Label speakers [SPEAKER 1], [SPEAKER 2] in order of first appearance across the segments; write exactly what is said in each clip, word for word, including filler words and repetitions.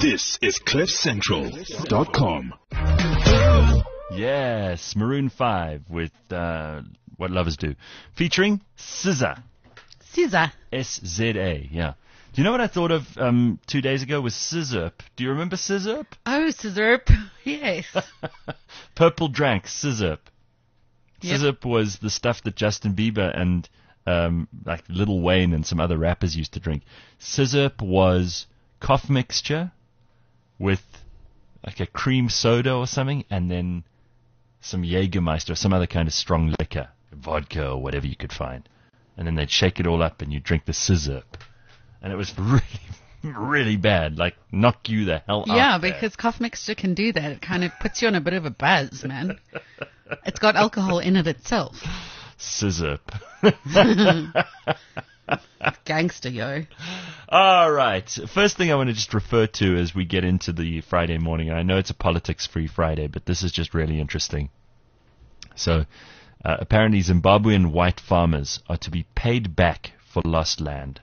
[SPEAKER 1] This is cliff central dot com.
[SPEAKER 2] Yes, Maroon five with uh, What Lovers Do, featuring S Z A.
[SPEAKER 3] S Z A.
[SPEAKER 2] S Z A, yeah. Do you know what I thought of um, two days ago was Scissorp? Do you remember Scissorp?
[SPEAKER 3] Oh, Scissorp. Yes.
[SPEAKER 2] Purple Drank, Scissorp.
[SPEAKER 3] Yep.
[SPEAKER 2] Scissorp was the stuff that Justin Bieber and um, like Lil Wayne and some other rappers used to drink. Scissorp was cough mixture with like a cream soda or something, and then some Jägermeister or some other kind of strong liquor, vodka or whatever you could find. And then they'd shake it all up and you'd drink the Scissorp. And it was really, really bad, like knock you the hell out.
[SPEAKER 3] Yeah,
[SPEAKER 2] there.
[SPEAKER 3] because cough mixture can do that. It kind of puts you on a bit of a buzz, man. It's got alcohol in it itself.
[SPEAKER 2] Scissorp.
[SPEAKER 3] Gangster, yo.
[SPEAKER 2] All right. First thing I want to just refer to as we get into the Friday morning, and I know it's a politics-free Friday, but this is just really interesting. So, uh, apparently Zimbabwean white farmers are to be paid back for lost land.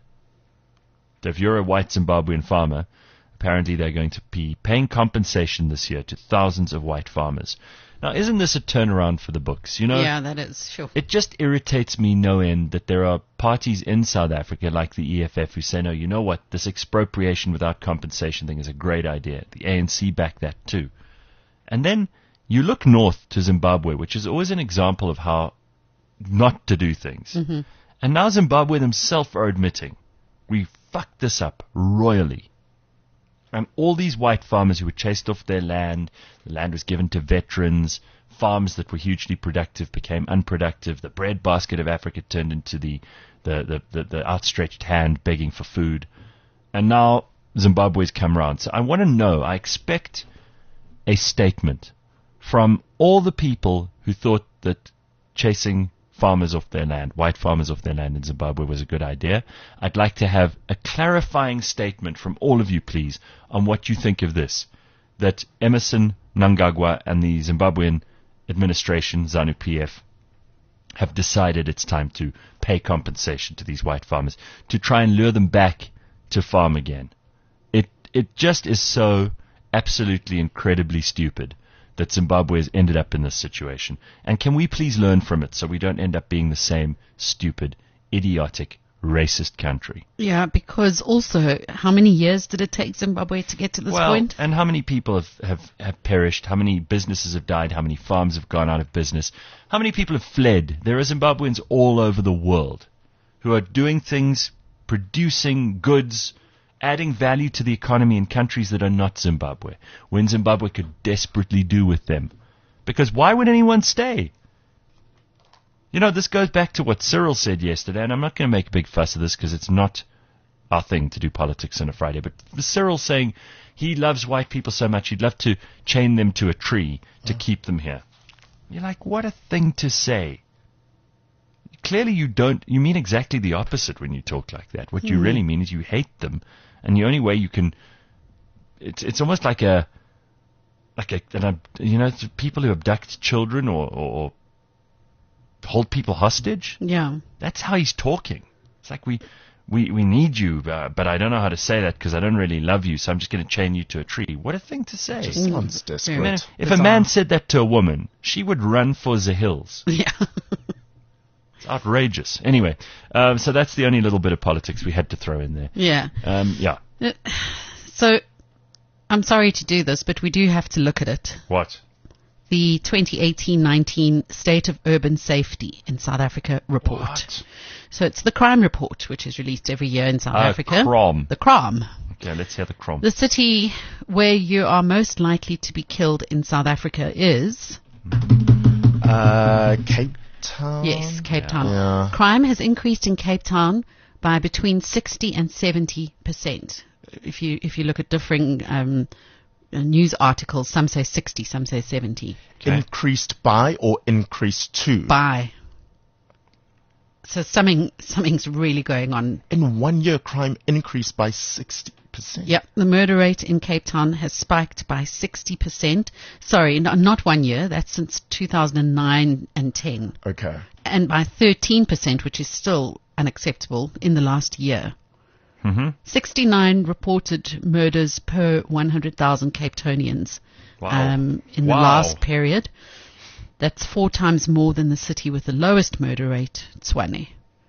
[SPEAKER 2] So if you're a white Zimbabwean farmer, apparently they're going to be paying compensation this year to thousands of white farmers. Now, isn't this a turnaround for the books? You know,
[SPEAKER 3] Yeah, that is, sure.
[SPEAKER 2] it just irritates me no end that there are parties in South Africa like the E F F who say, no, you know what, this expropriation without compensation thing is a great idea. The A N C backed that too. And then you look north to Zimbabwe, which is always an example of how not to do things.
[SPEAKER 3] Mm-hmm.
[SPEAKER 2] And now Zimbabwe themselves are admitting, we fucked this up royally. And all these white farmers who were chased off their land, the land was given to veterans, farms that were hugely productive became unproductive, the breadbasket of Africa turned into the, the, the, the, the outstretched hand begging for food. And now Zimbabwe's come round. So I want to know, I expect a statement from all the people who thought that chasing farmers off their land, white farmers off their land in Zimbabwe was a good idea. I'd like to have a clarifying statement from all of you, please, on what you think of this. That Emmerson Mnangagwa and the Zimbabwean administration, ZANU-P F, have decided it's time to pay compensation to these white farmers to try and lure them back to farm again. It it just is so absolutely incredibly stupid that Zimbabwe has ended up in this situation. And can we please learn from it so we don't end up being the same stupid, idiotic, racist country?
[SPEAKER 3] Yeah, because also, how many years did it take Zimbabwe to get to this
[SPEAKER 2] well,
[SPEAKER 3] point?
[SPEAKER 2] And how many people have, have, have perished? How many businesses have died? How many farms have gone out of business? How many people have fled? There are Zimbabweans all over the world who are doing things, producing goods, adding value to the economy in countries that are not Zimbabwe, when Zimbabwe could desperately do with them. Because why would anyone stay? You know, this goes back to what Cyril said yesterday, and I'm not going to make a big fuss of this because it's not our thing to do politics on a Friday, but Cyril saying he loves white people so much he'd love to chain them to a tree to keep them here. You're like, what a thing to say. Clearly you don't, you mean exactly the opposite when you talk like that. What you
[SPEAKER 3] Mm.
[SPEAKER 2] really mean is you hate them. And the only way you can, it's it's almost like a, like a, an, you know, people who abduct children or, or, or hold people hostage.
[SPEAKER 3] Yeah.
[SPEAKER 2] That's how he's talking. It's like we, we, we need you, uh, but I don't know how to say that because I don't really love you, so I'm just going to chain you to a tree. What a thing to say.
[SPEAKER 4] Just sounds desperate.
[SPEAKER 2] I mean, if
[SPEAKER 4] It's
[SPEAKER 2] a man
[SPEAKER 4] on.
[SPEAKER 2] said that to a woman, she would run for the hills.
[SPEAKER 3] Yeah.
[SPEAKER 2] It's outrageous. Anyway, um, so that's the only little bit of politics we had to throw in there.
[SPEAKER 3] Yeah.
[SPEAKER 2] Um, yeah.
[SPEAKER 3] Uh, So, I'm sorry to do this, but we do have to look at it.
[SPEAKER 2] What?
[SPEAKER 3] The twenty eighteen nineteen State of Urban Safety in South Africa report.
[SPEAKER 2] What?
[SPEAKER 3] So it's the crime report, which is released every year in South
[SPEAKER 2] Ah,
[SPEAKER 3] Africa.
[SPEAKER 2] CROM.
[SPEAKER 3] The crime.
[SPEAKER 2] Okay, let's hear the crom.
[SPEAKER 3] The city where you are most likely to be killed in South Africa is...
[SPEAKER 4] Uh, Cape Town.
[SPEAKER 3] Yes, Cape Town.
[SPEAKER 4] Yeah.
[SPEAKER 3] Crime has increased in Cape Town by between sixty and seventy percent. If you if you look at differing um, uh, news articles, some say sixty, some say seventy.
[SPEAKER 2] Okay.
[SPEAKER 4] Increased by or increased to?
[SPEAKER 3] By. So something something's really going on.
[SPEAKER 4] In one year, crime increased by sixty percent.
[SPEAKER 3] Yep, the murder rate in Cape Town has spiked by sixty percent. Sorry, no, not one year. That's since two thousand nine and ten.
[SPEAKER 4] Okay.
[SPEAKER 3] And by thirteen percent, which is still unacceptable, in the last year.
[SPEAKER 2] Mm-hmm.
[SPEAKER 3] sixty-nine reported murders per one hundred thousand Cape Townians
[SPEAKER 2] Wow.
[SPEAKER 3] um, in the
[SPEAKER 2] Wow.
[SPEAKER 3] last period. That's four times more than the city with the lowest murder rate, Tshwane.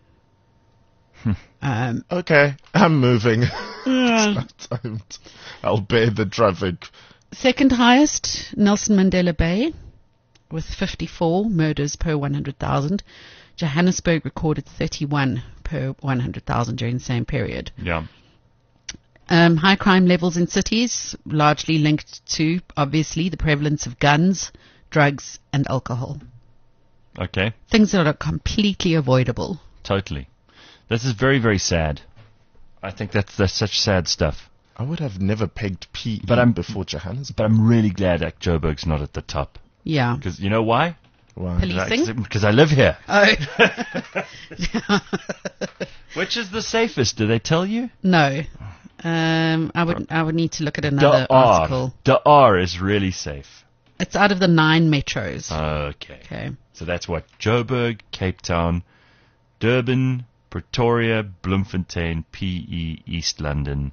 [SPEAKER 3] um,
[SPEAKER 4] Okay, I'm moving. It's not time to- I'll bear the traffic.
[SPEAKER 3] second highest, Nelson Mandela Bay, with fifty-four murders per one hundred thousand. Johannesburg recorded thirty-one per one hundred thousand during the same period.
[SPEAKER 2] Yeah.
[SPEAKER 3] Um, high crime levels in cities, largely linked to, obviously, the prevalence of guns, drugs, and alcohol.
[SPEAKER 2] Okay.
[SPEAKER 3] Things that are completely avoidable.
[SPEAKER 2] Totally. This is very, very sad. I think that's that's such sad stuff.
[SPEAKER 4] I would have never pegged P E
[SPEAKER 2] But I'm-
[SPEAKER 4] before Johannesburg.
[SPEAKER 2] But I'm really glad that Joburg's not at the top.
[SPEAKER 3] Yeah.
[SPEAKER 2] Because you know why?
[SPEAKER 4] Wow.
[SPEAKER 3] Policing?
[SPEAKER 2] Because I live here.
[SPEAKER 3] Oh.
[SPEAKER 2] Which is the safest? Do they tell you?
[SPEAKER 3] No. Um, I would I would need to look at another
[SPEAKER 2] The R.
[SPEAKER 3] article.
[SPEAKER 2] The R is really safe.
[SPEAKER 3] It's out of the nine metros.
[SPEAKER 2] Okay.
[SPEAKER 3] Okay.
[SPEAKER 2] So that's what? Joburg, Cape Town, Durban, Pretoria, Bloemfontein, P E, East London,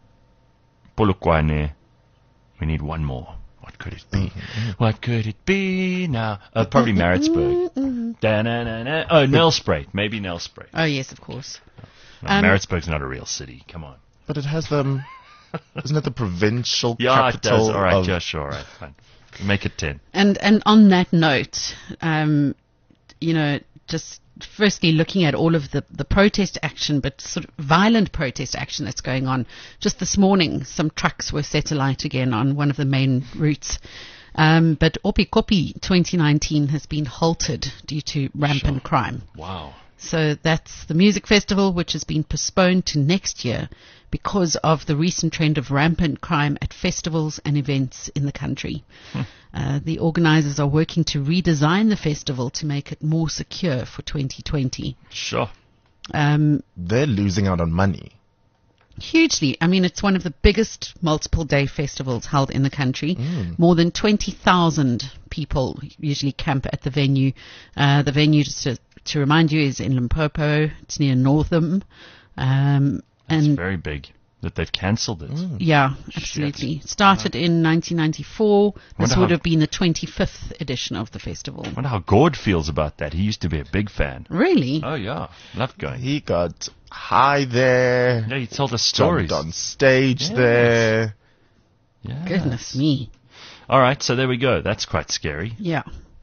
[SPEAKER 2] Polokwane. We need one more. What could it be? What could it be now? Uh, probably Maritzburg. Da-na-na-na. Oh, Nelspruit. Maybe Nelspruit.
[SPEAKER 3] Oh, yes, of course.
[SPEAKER 2] No,
[SPEAKER 3] Um,
[SPEAKER 2] Maritzburg's not a real city. Come on.
[SPEAKER 4] But it has them. Isn't it the provincial
[SPEAKER 2] Yeah, it
[SPEAKER 4] capital?
[SPEAKER 2] does. All right,
[SPEAKER 4] of,
[SPEAKER 2] yeah, sure. All right, fine. Make it ten.
[SPEAKER 3] And and on that note, um, you know, just firstly looking at all of the, the protest action, but sort of violent protest action that's going on. Just this morning, some trucks were set alight again on one of the main routes. Um, but Opikopi twenty nineteen has been halted due to rampant crime.
[SPEAKER 2] Wow.
[SPEAKER 3] So that's the music festival, which has been postponed to next year because of the recent trend of rampant crime at festivals and events in the country.
[SPEAKER 2] Hmm.
[SPEAKER 3] Uh, the organizers are working to redesign the festival to make it more secure for twenty twenty.
[SPEAKER 2] Sure.
[SPEAKER 3] Um,
[SPEAKER 4] They're losing out on money.
[SPEAKER 3] hugely. I mean, it's one of the biggest multiple day festivals held in the country. More than twenty thousand people usually camp at the venue. Uh, the venue, just to, to remind you, is in Limpopo. It's near Northam. Um,
[SPEAKER 2] It's
[SPEAKER 3] and
[SPEAKER 2] very big that they've cancelled it.
[SPEAKER 3] yeah, absolutely. Started in nineteen ninety-four. This
[SPEAKER 2] Wonder
[SPEAKER 3] would
[SPEAKER 2] how-
[SPEAKER 3] have been the twenty-fifth edition of the festival.
[SPEAKER 2] I wonder how Gord feels about that. He used to be a big fan.
[SPEAKER 3] Really?
[SPEAKER 2] Oh, yeah. Loved going.
[SPEAKER 4] He got high there.
[SPEAKER 2] Yeah, he told us stories.
[SPEAKER 4] Jumped on stage
[SPEAKER 2] Yes.
[SPEAKER 4] there.
[SPEAKER 2] Yeah.
[SPEAKER 3] Goodness me.
[SPEAKER 2] All right, so there we go. That's quite scary.
[SPEAKER 3] Yeah.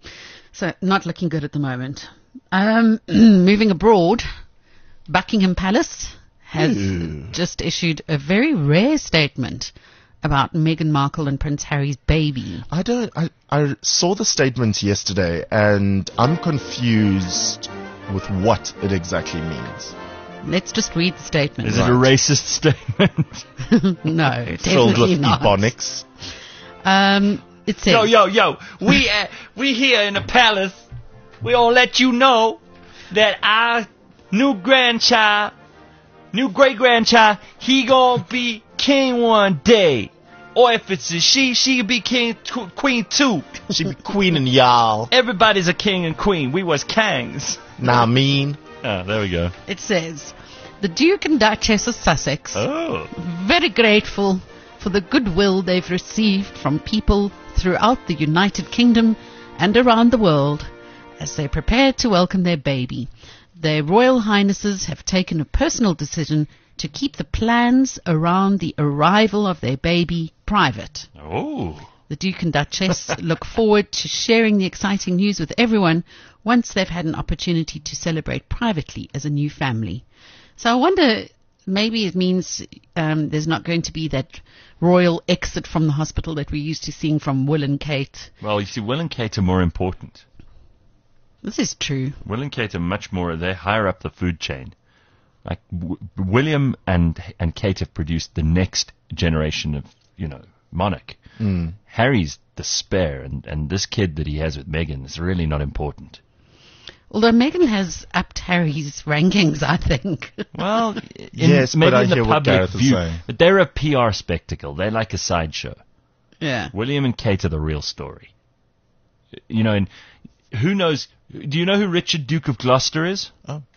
[SPEAKER 3] So not looking good at the moment. Um, moving abroad, Buckingham Palace has
[SPEAKER 4] Ew.
[SPEAKER 3] just issued a very rare statement about Meghan Markle and Prince Harry's baby.
[SPEAKER 4] I don't. I, I saw the statement yesterday, and I'm confused with what it exactly means.
[SPEAKER 3] Let's just read the statement.
[SPEAKER 2] Is it a racist statement?
[SPEAKER 3] No,
[SPEAKER 4] Filled
[SPEAKER 3] definitely
[SPEAKER 4] with
[SPEAKER 3] not.
[SPEAKER 4] ebonics.
[SPEAKER 3] Um, it says,
[SPEAKER 2] yo, yo, yo. We, uh, we here in the palace, we gonna let you know that our new grandchild, new great-grandchild, he gonna be king one day. Or if it's a she, she could be king, t- queen too.
[SPEAKER 4] She be queen and y'all.
[SPEAKER 2] Everybody's a king and queen. We was kings.
[SPEAKER 4] Nah, I mean.
[SPEAKER 2] Oh, there we go.
[SPEAKER 3] it says, the Duke and Duchess of Sussex,
[SPEAKER 2] Oh.
[SPEAKER 3] very grateful for the goodwill they've received from people throughout the United Kingdom and around the world as they prepare to welcome their baby. Their Royal Highnesses have taken a personal decision to keep the plans around the arrival of their baby private.
[SPEAKER 2] Oh.
[SPEAKER 3] The Duke and Duchess look forward to sharing the exciting news with everyone once they've had an opportunity to celebrate privately as a new family. So I wonder, maybe it means um, there's not going to be that royal exit from the hospital that we're used to seeing from Will and Kate.
[SPEAKER 2] Well, you see, Will and Kate are more important.
[SPEAKER 3] This is true.
[SPEAKER 2] Will and Kate are much more, they're higher up the food chain. Like, w- William and and Kate have produced the next generation of, you know, monarch.
[SPEAKER 4] Mm.
[SPEAKER 2] Harry's the spare, and, and this kid that he has with Meghan is really not important.
[SPEAKER 3] Although Meghan has upped Harry's rankings, I think.
[SPEAKER 2] Well, in,
[SPEAKER 4] Yes,
[SPEAKER 2] maybe
[SPEAKER 4] but I
[SPEAKER 2] in the
[SPEAKER 4] hear what
[SPEAKER 2] public
[SPEAKER 4] Gareth is
[SPEAKER 2] view,
[SPEAKER 4] saying.
[SPEAKER 2] but they're a P R spectacle. They're like a sideshow.
[SPEAKER 3] Yeah.
[SPEAKER 2] William and Kate are the real story. You know, and who knows? Do you know who Richard, Duke of Gloucester is?
[SPEAKER 4] Oh.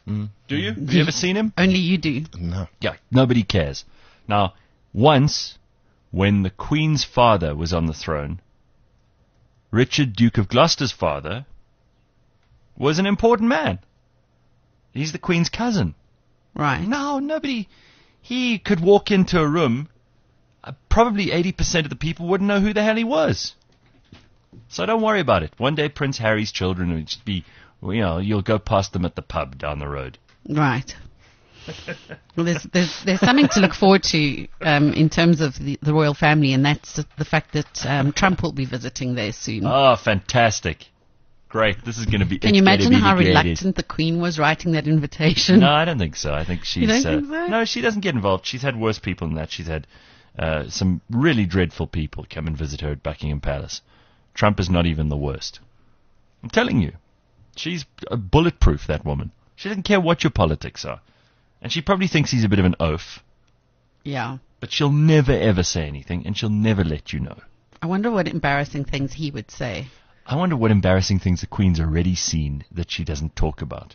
[SPEAKER 2] Do you? Have you ever seen him?
[SPEAKER 3] Only you do.
[SPEAKER 4] No.
[SPEAKER 2] Yeah, nobody cares. Now, once, when the Queen's father was on the throne, Richard, Duke of Gloucester's father, was an important man. He's the Queen's cousin.
[SPEAKER 3] Right.
[SPEAKER 2] No, nobody. He could walk into a room, uh, probably eighty percent of the people wouldn't know who the hell he was. So don't worry about it. One day Prince Harry's children will just be, well, you know, you'll go past them at the pub down the road.
[SPEAKER 3] Right. Well, there's, there's, there's something to look forward to um, in terms of the, the royal family, and that's the fact that um, Trump will be visiting there soon.
[SPEAKER 2] Oh, fantastic. Great. This is going to be...
[SPEAKER 3] Can you imagine how
[SPEAKER 2] great.
[SPEAKER 3] reluctant the Queen was writing that invitation?
[SPEAKER 2] No, I don't think so. I think she's...
[SPEAKER 3] don't
[SPEAKER 2] uh,
[SPEAKER 3] think so?
[SPEAKER 2] No, she doesn't get involved. She's had worse people than that. She's had uh, some really dreadful people come and visit her at Buckingham Palace. Trump is not even the worst. I'm telling you. She's uh, bulletproof, that woman. She doesn't care what your politics are. And she probably thinks he's a bit of an oaf.
[SPEAKER 3] Yeah.
[SPEAKER 2] But she'll never, ever say anything, and she'll never let you know.
[SPEAKER 3] I wonder what embarrassing things he would say.
[SPEAKER 2] I wonder what embarrassing things the Queen's already seen that she doesn't talk about.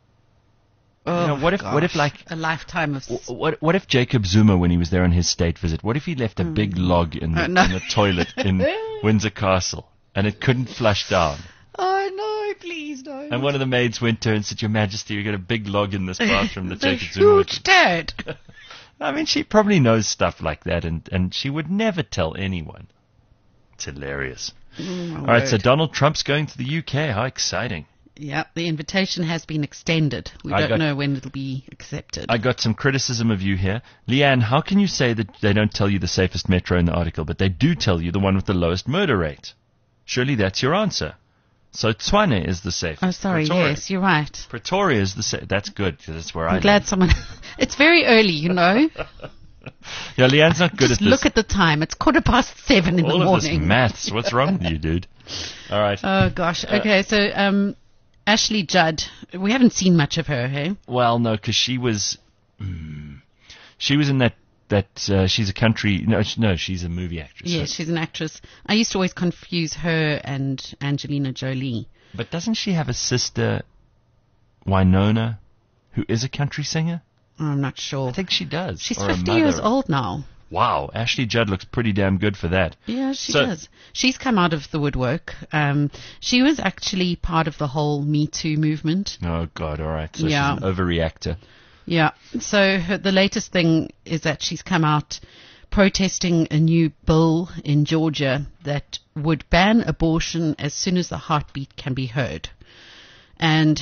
[SPEAKER 3] Oh,
[SPEAKER 2] You know, what if-
[SPEAKER 3] gosh.
[SPEAKER 2] what if, like-
[SPEAKER 3] a lifetime of...
[SPEAKER 2] W- What what if Jacob Zuma, when he was there on his state visit, what if he left a big log in the,
[SPEAKER 3] Oh, no.
[SPEAKER 2] in the toilet in Windsor Castle and it couldn't flush down?
[SPEAKER 3] Oh, no, please don't.
[SPEAKER 2] And one of the maids went to her and said, Your Majesty, you've got a big log in this bathroom that
[SPEAKER 3] It's a
[SPEAKER 2] Jacob Zuma was.
[SPEAKER 3] huge turd.
[SPEAKER 2] I mean, she probably knows stuff like that, and, and she would never tell anyone. It's hilarious.
[SPEAKER 3] Oh,
[SPEAKER 2] All right, so
[SPEAKER 3] word.
[SPEAKER 2] Donald Trump's going to the U K. How exciting.
[SPEAKER 3] Yeah, the invitation has been extended. We
[SPEAKER 2] I
[SPEAKER 3] don't
[SPEAKER 2] got-
[SPEAKER 3] know when it'll be accepted.
[SPEAKER 2] I got some criticism of you here. Leanne, how can you say that they don't tell you the safest metro in the article, but they do tell you the one with the lowest murder rate? Surely that's your answer. So Tshwane is the safest.
[SPEAKER 3] oh, sorry,
[SPEAKER 2] Pretoria.
[SPEAKER 3] yes, you're right.
[SPEAKER 2] Pretoria is the sa- That's good, because that's where I
[SPEAKER 3] I'm glad
[SPEAKER 2] live.
[SPEAKER 3] someone... It's very early, you know.
[SPEAKER 2] Yeah, Leanne's not good
[SPEAKER 3] Just
[SPEAKER 2] at this.
[SPEAKER 3] look at the time. It's quarter past seven in
[SPEAKER 2] All
[SPEAKER 3] the
[SPEAKER 2] of this
[SPEAKER 3] morning.
[SPEAKER 2] maths. What's wrong with you, dude? All right.
[SPEAKER 3] Oh, gosh. Okay, so um, Ashley Judd, we haven't seen much of her, hey?
[SPEAKER 2] Well, no, because she was... Mm, she was in that... that uh, she's a country... No, sh- no, she's a movie actress.
[SPEAKER 3] Yes,
[SPEAKER 2] So-
[SPEAKER 3] she's an actress. I used to always confuse her and Angelina Jolie.
[SPEAKER 2] But doesn't she have a sister, Winona, who is a country singer?
[SPEAKER 3] I'm not sure.
[SPEAKER 2] I think she does.
[SPEAKER 3] She's
[SPEAKER 2] or a
[SPEAKER 3] fifty years
[SPEAKER 2] mother.
[SPEAKER 3] old now.
[SPEAKER 2] Wow, Ashley Judd looks pretty damn good for that.
[SPEAKER 3] Yeah, she
[SPEAKER 2] So-
[SPEAKER 3] does. She's come out of the woodwork. Um, she was actually part of the whole Me Too movement.
[SPEAKER 2] Oh, God, all right. So
[SPEAKER 3] Yeah.
[SPEAKER 2] she's an overreactor.
[SPEAKER 3] Yeah. So her, the latest thing is that she's come out protesting a new bill in Georgia that would ban abortion as soon as the heartbeat can be heard. And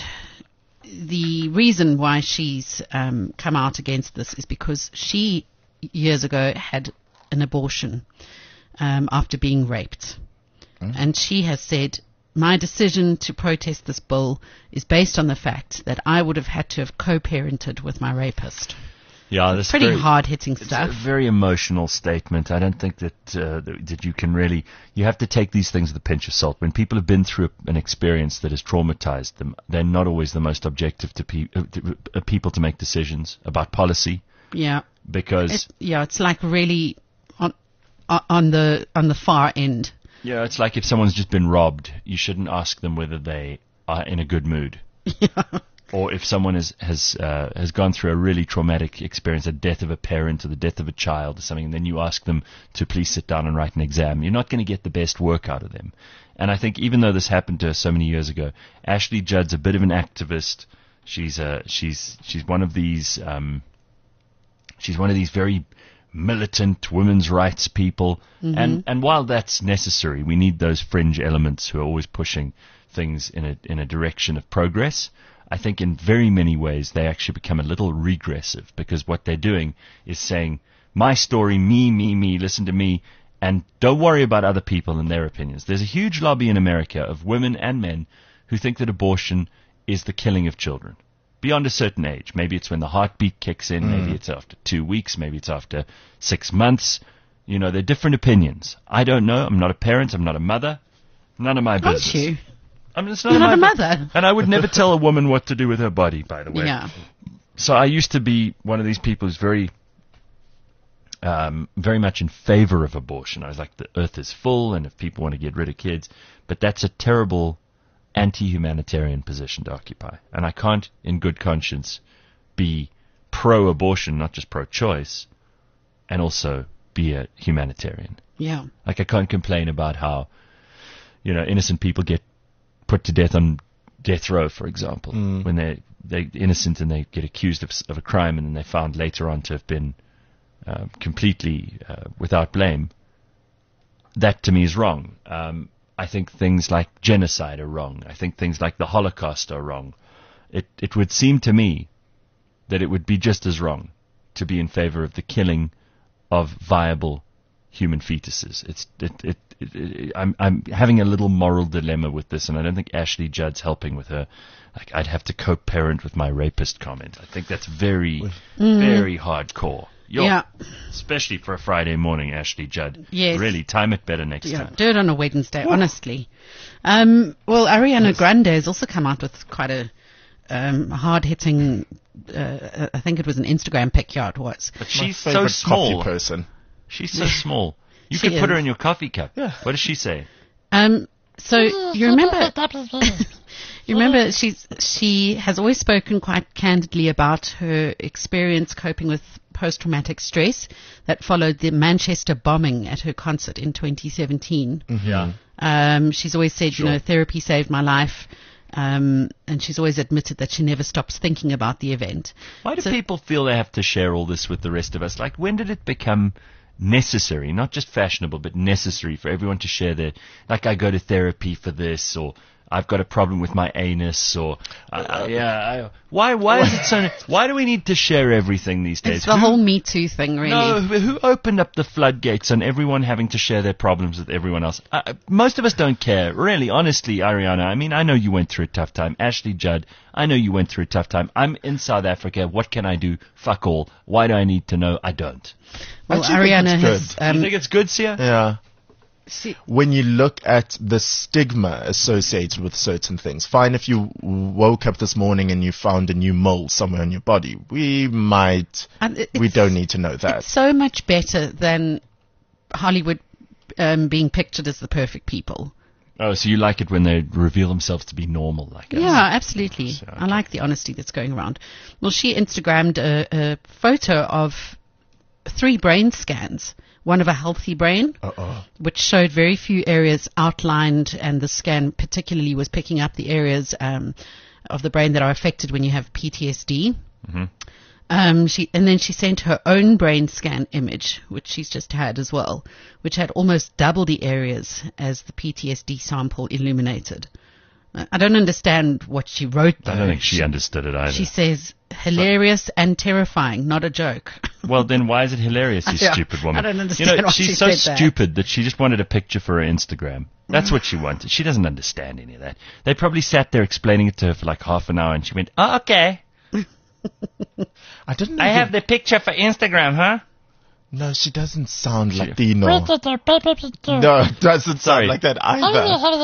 [SPEAKER 3] the reason why she's um, come out against this is because she, years ago, had an abortion um, after being raped. And she has said, my decision to protest this bill is based on the fact that I would have had to have co-parented with my rapist.
[SPEAKER 2] Yeah, this
[SPEAKER 3] Pretty
[SPEAKER 2] very,
[SPEAKER 3] hard-hitting
[SPEAKER 2] It's
[SPEAKER 3] stuff.
[SPEAKER 2] a very emotional statement. I don't think that, uh, that that you can really. You have to take these things with a pinch of salt. When people have been through an experience that has traumatized them, they're not always the most objective to, pe- uh, to uh, people to make decisions about policy
[SPEAKER 3] Yeah.
[SPEAKER 2] because
[SPEAKER 3] It's, yeah, it's like really on on- on the on the far end.
[SPEAKER 2] yeah, it's like if someone's just been robbed, you shouldn't ask them whether they are in a good mood. Or if someone has has uh, has gone through a really traumatic experience, the death of a parent or the death of a child or something, and then you ask them to please sit down and write an exam, you're not going to get the best work out of them. And I think even though this happened to her so many years ago, Ashley Judd's a bit of an activist. She's a she's she's one of these um, she's one of these very militant women's rights people. And and while that's necessary, we need those fringe elements who are always pushing things in a in a direction of progress. I think in very many ways they actually become a little regressive because what they're doing is saying, my story, me, me, me, listen to me, and don't worry about other people and their opinions. There's a huge lobby in America of women and men who think that abortion is the killing of children. Beyond a certain age. Maybe it's when the heartbeat kicks in, maybe it's after two weeks, maybe it's after six months. You know, they're different opinions. I don't know. I'm not a parent. I'm not a mother. None of my business.
[SPEAKER 3] Aren't you?
[SPEAKER 2] I mean, it's not
[SPEAKER 3] You're not a
[SPEAKER 2] my-
[SPEAKER 3] mother.
[SPEAKER 2] And I would never tell a woman what to do with her body, by the way.
[SPEAKER 3] Yeah.
[SPEAKER 2] So I used to be one of these people who's very, um, very much in favor of abortion. I was like, the earth is full, and if people want to get rid of kids, but that's a terrible anti-humanitarian position to occupy. And I can't, in good conscience, be pro-abortion, not just pro-choice, and also be a humanitarian.
[SPEAKER 3] Yeah.
[SPEAKER 2] Like, I can't complain about how, you know, innocent people get put to death on death row, for example,
[SPEAKER 4] Mm.
[SPEAKER 2] when they're, they're innocent and they get accused of, s- of a crime and then they're found later on to have been uh, completely uh, without blame. That, to me, is wrong. Um, I think things like genocide are wrong. I think things like the Holocaust are wrong. It it would seem to me that it would be just as wrong to be in favor of the killing of viable human fetuses. It's it, it, it, it I'm I'm having a little moral dilemma with this, and I don't think Ashley Judd's helping with her. Like, I'd have to co-parent with my rapist comment. I think that's very very hardcore. Yo,
[SPEAKER 3] Yeah.
[SPEAKER 2] especially for a Friday morning, Ashley Judd.
[SPEAKER 3] Yes.
[SPEAKER 2] Really, time it better next
[SPEAKER 3] Yeah,
[SPEAKER 2] time.
[SPEAKER 3] do it on a Wednesday, honestly. Um, well, Ariana Grande has also come out with quite a um, hard-hitting, uh, I think it was an Instagram pic, yeah, it was.
[SPEAKER 2] But
[SPEAKER 4] My
[SPEAKER 2] she's so
[SPEAKER 4] favorite
[SPEAKER 2] small.
[SPEAKER 4] coffee person.
[SPEAKER 2] She's so small. You
[SPEAKER 3] She
[SPEAKER 2] could put her
[SPEAKER 3] is.
[SPEAKER 2] in your coffee cup.
[SPEAKER 4] Yeah.
[SPEAKER 2] What does she say?
[SPEAKER 3] Um, so you remember, you remember she's she has always spoken quite candidly about her experience coping with post-traumatic stress that followed the Manchester bombing at her concert in twenty seventeen.
[SPEAKER 2] Yeah.
[SPEAKER 3] Um, she's always said,
[SPEAKER 2] Sure.
[SPEAKER 3] you know, therapy saved my life, um, and she's always admitted that she never stops thinking about the event.
[SPEAKER 2] Why do
[SPEAKER 3] So-
[SPEAKER 2] people feel they have to share all this with the rest of us? Like, when did it become necessary, not just fashionable, but necessary for everyone to share their, like, I go to therapy for this, or I've got a problem with my anus, or, uh, uh, yeah, I, why, why is it so, why do we need to share everything these days?
[SPEAKER 3] It's the
[SPEAKER 2] Who-
[SPEAKER 3] whole Me Too thing, really.
[SPEAKER 2] No, who who opened up the floodgates on everyone having to share their problems with everyone else? Uh, most of us don't care. Really, honestly, Ariana, I mean, I know you went through a tough time. Ashley Judd, I know you went through a tough time. I'm in South Africa. What can I do? Fuck all. Why do I need to know? I don't.
[SPEAKER 3] Well,
[SPEAKER 4] I actually think
[SPEAKER 3] Ariana
[SPEAKER 4] it's
[SPEAKER 3] has.
[SPEAKER 4] good.
[SPEAKER 2] you
[SPEAKER 3] Um,
[SPEAKER 2] think it's good, Sia?
[SPEAKER 4] Yeah.
[SPEAKER 3] she-
[SPEAKER 4] When you look at the stigma associated with certain things, fine if you woke up this morning and you found a new mole somewhere in your body. We might,
[SPEAKER 3] and it-
[SPEAKER 4] we
[SPEAKER 3] it's-
[SPEAKER 4] don't need to know that.
[SPEAKER 3] It's so much better than Hollywood um, being pictured as the perfect people.
[SPEAKER 2] Oh, so you like it when they reveal themselves to be normal, like us?
[SPEAKER 3] Yeah, absolutely.
[SPEAKER 2] So,
[SPEAKER 3] I like the honesty that's going around. Well, she Instagrammed a, a photo of three brain scans. One of a healthy brain,
[SPEAKER 4] Uh-oh.
[SPEAKER 3] which showed very few areas outlined, and the scan particularly was picking up the areas um, of the brain that are affected when you have P T S D.
[SPEAKER 2] Mhm.
[SPEAKER 3] Um, she and then she sent her own brain scan image, which she's just had as well, which had almost double the areas as the P T S D sample illuminated. I I don't understand what she wrote.
[SPEAKER 2] I
[SPEAKER 3] Though.
[SPEAKER 2] don't think she understood it either.
[SPEAKER 3] She says hilarious and terrifying, not a joke.
[SPEAKER 2] Well, then why is it hilarious, you
[SPEAKER 3] Yeah,
[SPEAKER 2] stupid woman?
[SPEAKER 3] I don't
[SPEAKER 2] You
[SPEAKER 3] understand
[SPEAKER 2] know,
[SPEAKER 3] why
[SPEAKER 2] she's
[SPEAKER 3] she
[SPEAKER 2] so
[SPEAKER 3] said that.
[SPEAKER 2] stupid that she just wanted a picture for her Instagram. That's what she wanted. She doesn't understand any of that. They probably sat there explaining it to her for like half an hour, and she went, "Oh, okay.
[SPEAKER 4] I didn't
[SPEAKER 2] I
[SPEAKER 4] even-
[SPEAKER 2] have the picture for Instagram, huh?"
[SPEAKER 4] No, she doesn't sound
[SPEAKER 2] She-
[SPEAKER 4] Latino. No, it doesn't
[SPEAKER 2] Sorry.
[SPEAKER 4] sound like that either.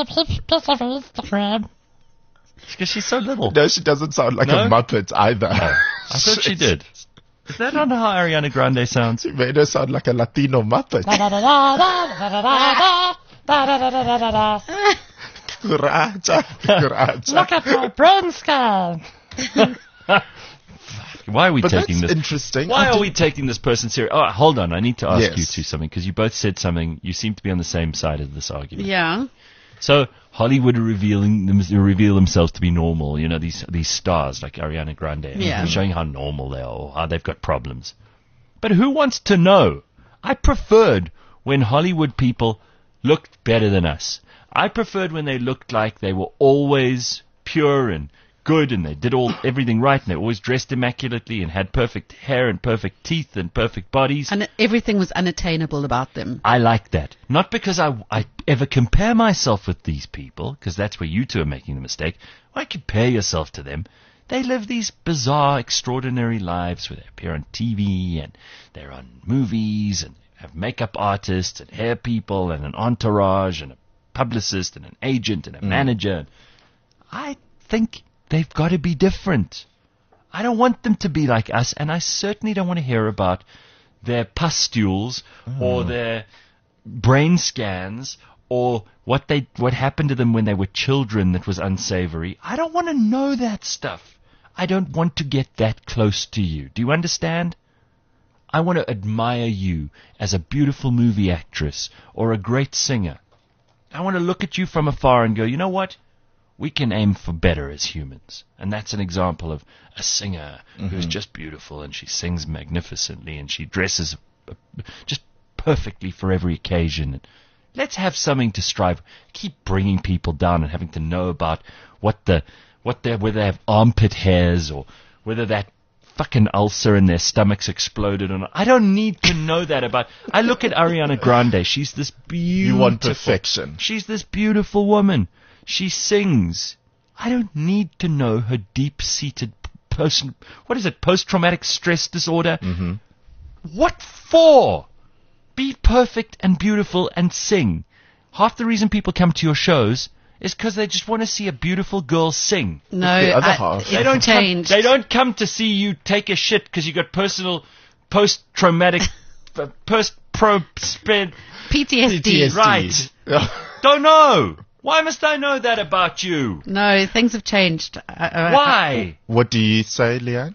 [SPEAKER 2] Because she's so little.
[SPEAKER 4] No, she doesn't sound like
[SPEAKER 2] No?
[SPEAKER 4] a Muppet either.
[SPEAKER 2] I thought she did. Is that not how Ariana Grande sounds?
[SPEAKER 4] She made her sound like a Latino Muppet. Kuraja, kuraja.
[SPEAKER 5] Look at my brain scan.
[SPEAKER 2] Why are we
[SPEAKER 4] But
[SPEAKER 2] taking
[SPEAKER 4] that's
[SPEAKER 2] this?
[SPEAKER 4] interesting.
[SPEAKER 2] Why
[SPEAKER 4] I
[SPEAKER 2] are
[SPEAKER 4] did-
[SPEAKER 2] we taking this person serious? Oh, hold on. I need to ask
[SPEAKER 4] Yes.
[SPEAKER 2] you two something, because you both said something. You seem to be on the same side of this argument.
[SPEAKER 3] Yeah.
[SPEAKER 2] So Hollywood are revealing them, reveal themselves to be normal. You know, these these stars like Ariana Grande,
[SPEAKER 3] Yeah.
[SPEAKER 2] showing how normal they are, or how they've got problems. But who wants to know? I preferred when Hollywood people looked better than us. I preferred when they looked like they were always pure and good, and they did all everything right, and they always dressed immaculately and had perfect hair and perfect teeth and perfect bodies.
[SPEAKER 3] And everything was unattainable about them.
[SPEAKER 2] I like that. Not because I, I ever compare myself with these people, because that's where you two are making the mistake. Why compare yourself to them? They live these bizarre, extraordinary lives where they appear on T V and they're on movies and have makeup artists and hair people and an entourage and a publicist and an agent and a manager. I think they've got to be different. I don't want them to be like us, and I certainly don't want to hear about their pustules or their brain scans or what they what happened to them when they were children that was unsavory. I don't want to know that stuff. I don't want to get that close to you. Do you understand? I want to admire you as a beautiful movie actress or a great singer. I want to look at you from afar and go, you know what? We can aim for better as humans. And that's an example of a singer mm-hmm. who's just beautiful, and she sings magnificently, and she dresses uh, just perfectly for every occasion. Let's have something to strive. Keep bringing people down and having to know about what the what they whether they have armpit hairs or whether that fucking ulcer in their stomachs exploded or not. I don't need to know that about. I look at Ariana Grande. She's this beautiful.
[SPEAKER 4] You want perfection.
[SPEAKER 2] She's this beautiful woman. She sings. I don't need to know her deep-seated post. What is it? Post-traumatic stress disorder.
[SPEAKER 4] Mm-hmm.
[SPEAKER 2] What for? Be perfect and beautiful and sing. Half the reason people come to your shows is because they just want to see a beautiful girl sing.
[SPEAKER 3] No,
[SPEAKER 4] the other
[SPEAKER 3] I,
[SPEAKER 4] half.
[SPEAKER 3] it's
[SPEAKER 2] They don't come,
[SPEAKER 3] changed.
[SPEAKER 2] they don't come to see you take a shit because you got personal post-traumatic uh, post-pro spin.
[SPEAKER 3] P T S D.
[SPEAKER 4] P T S D.
[SPEAKER 2] Right. Don't know. Why must I know that about you?
[SPEAKER 3] No, things have changed. Uh, uh,
[SPEAKER 2] Why?
[SPEAKER 4] What do you say, Leanne?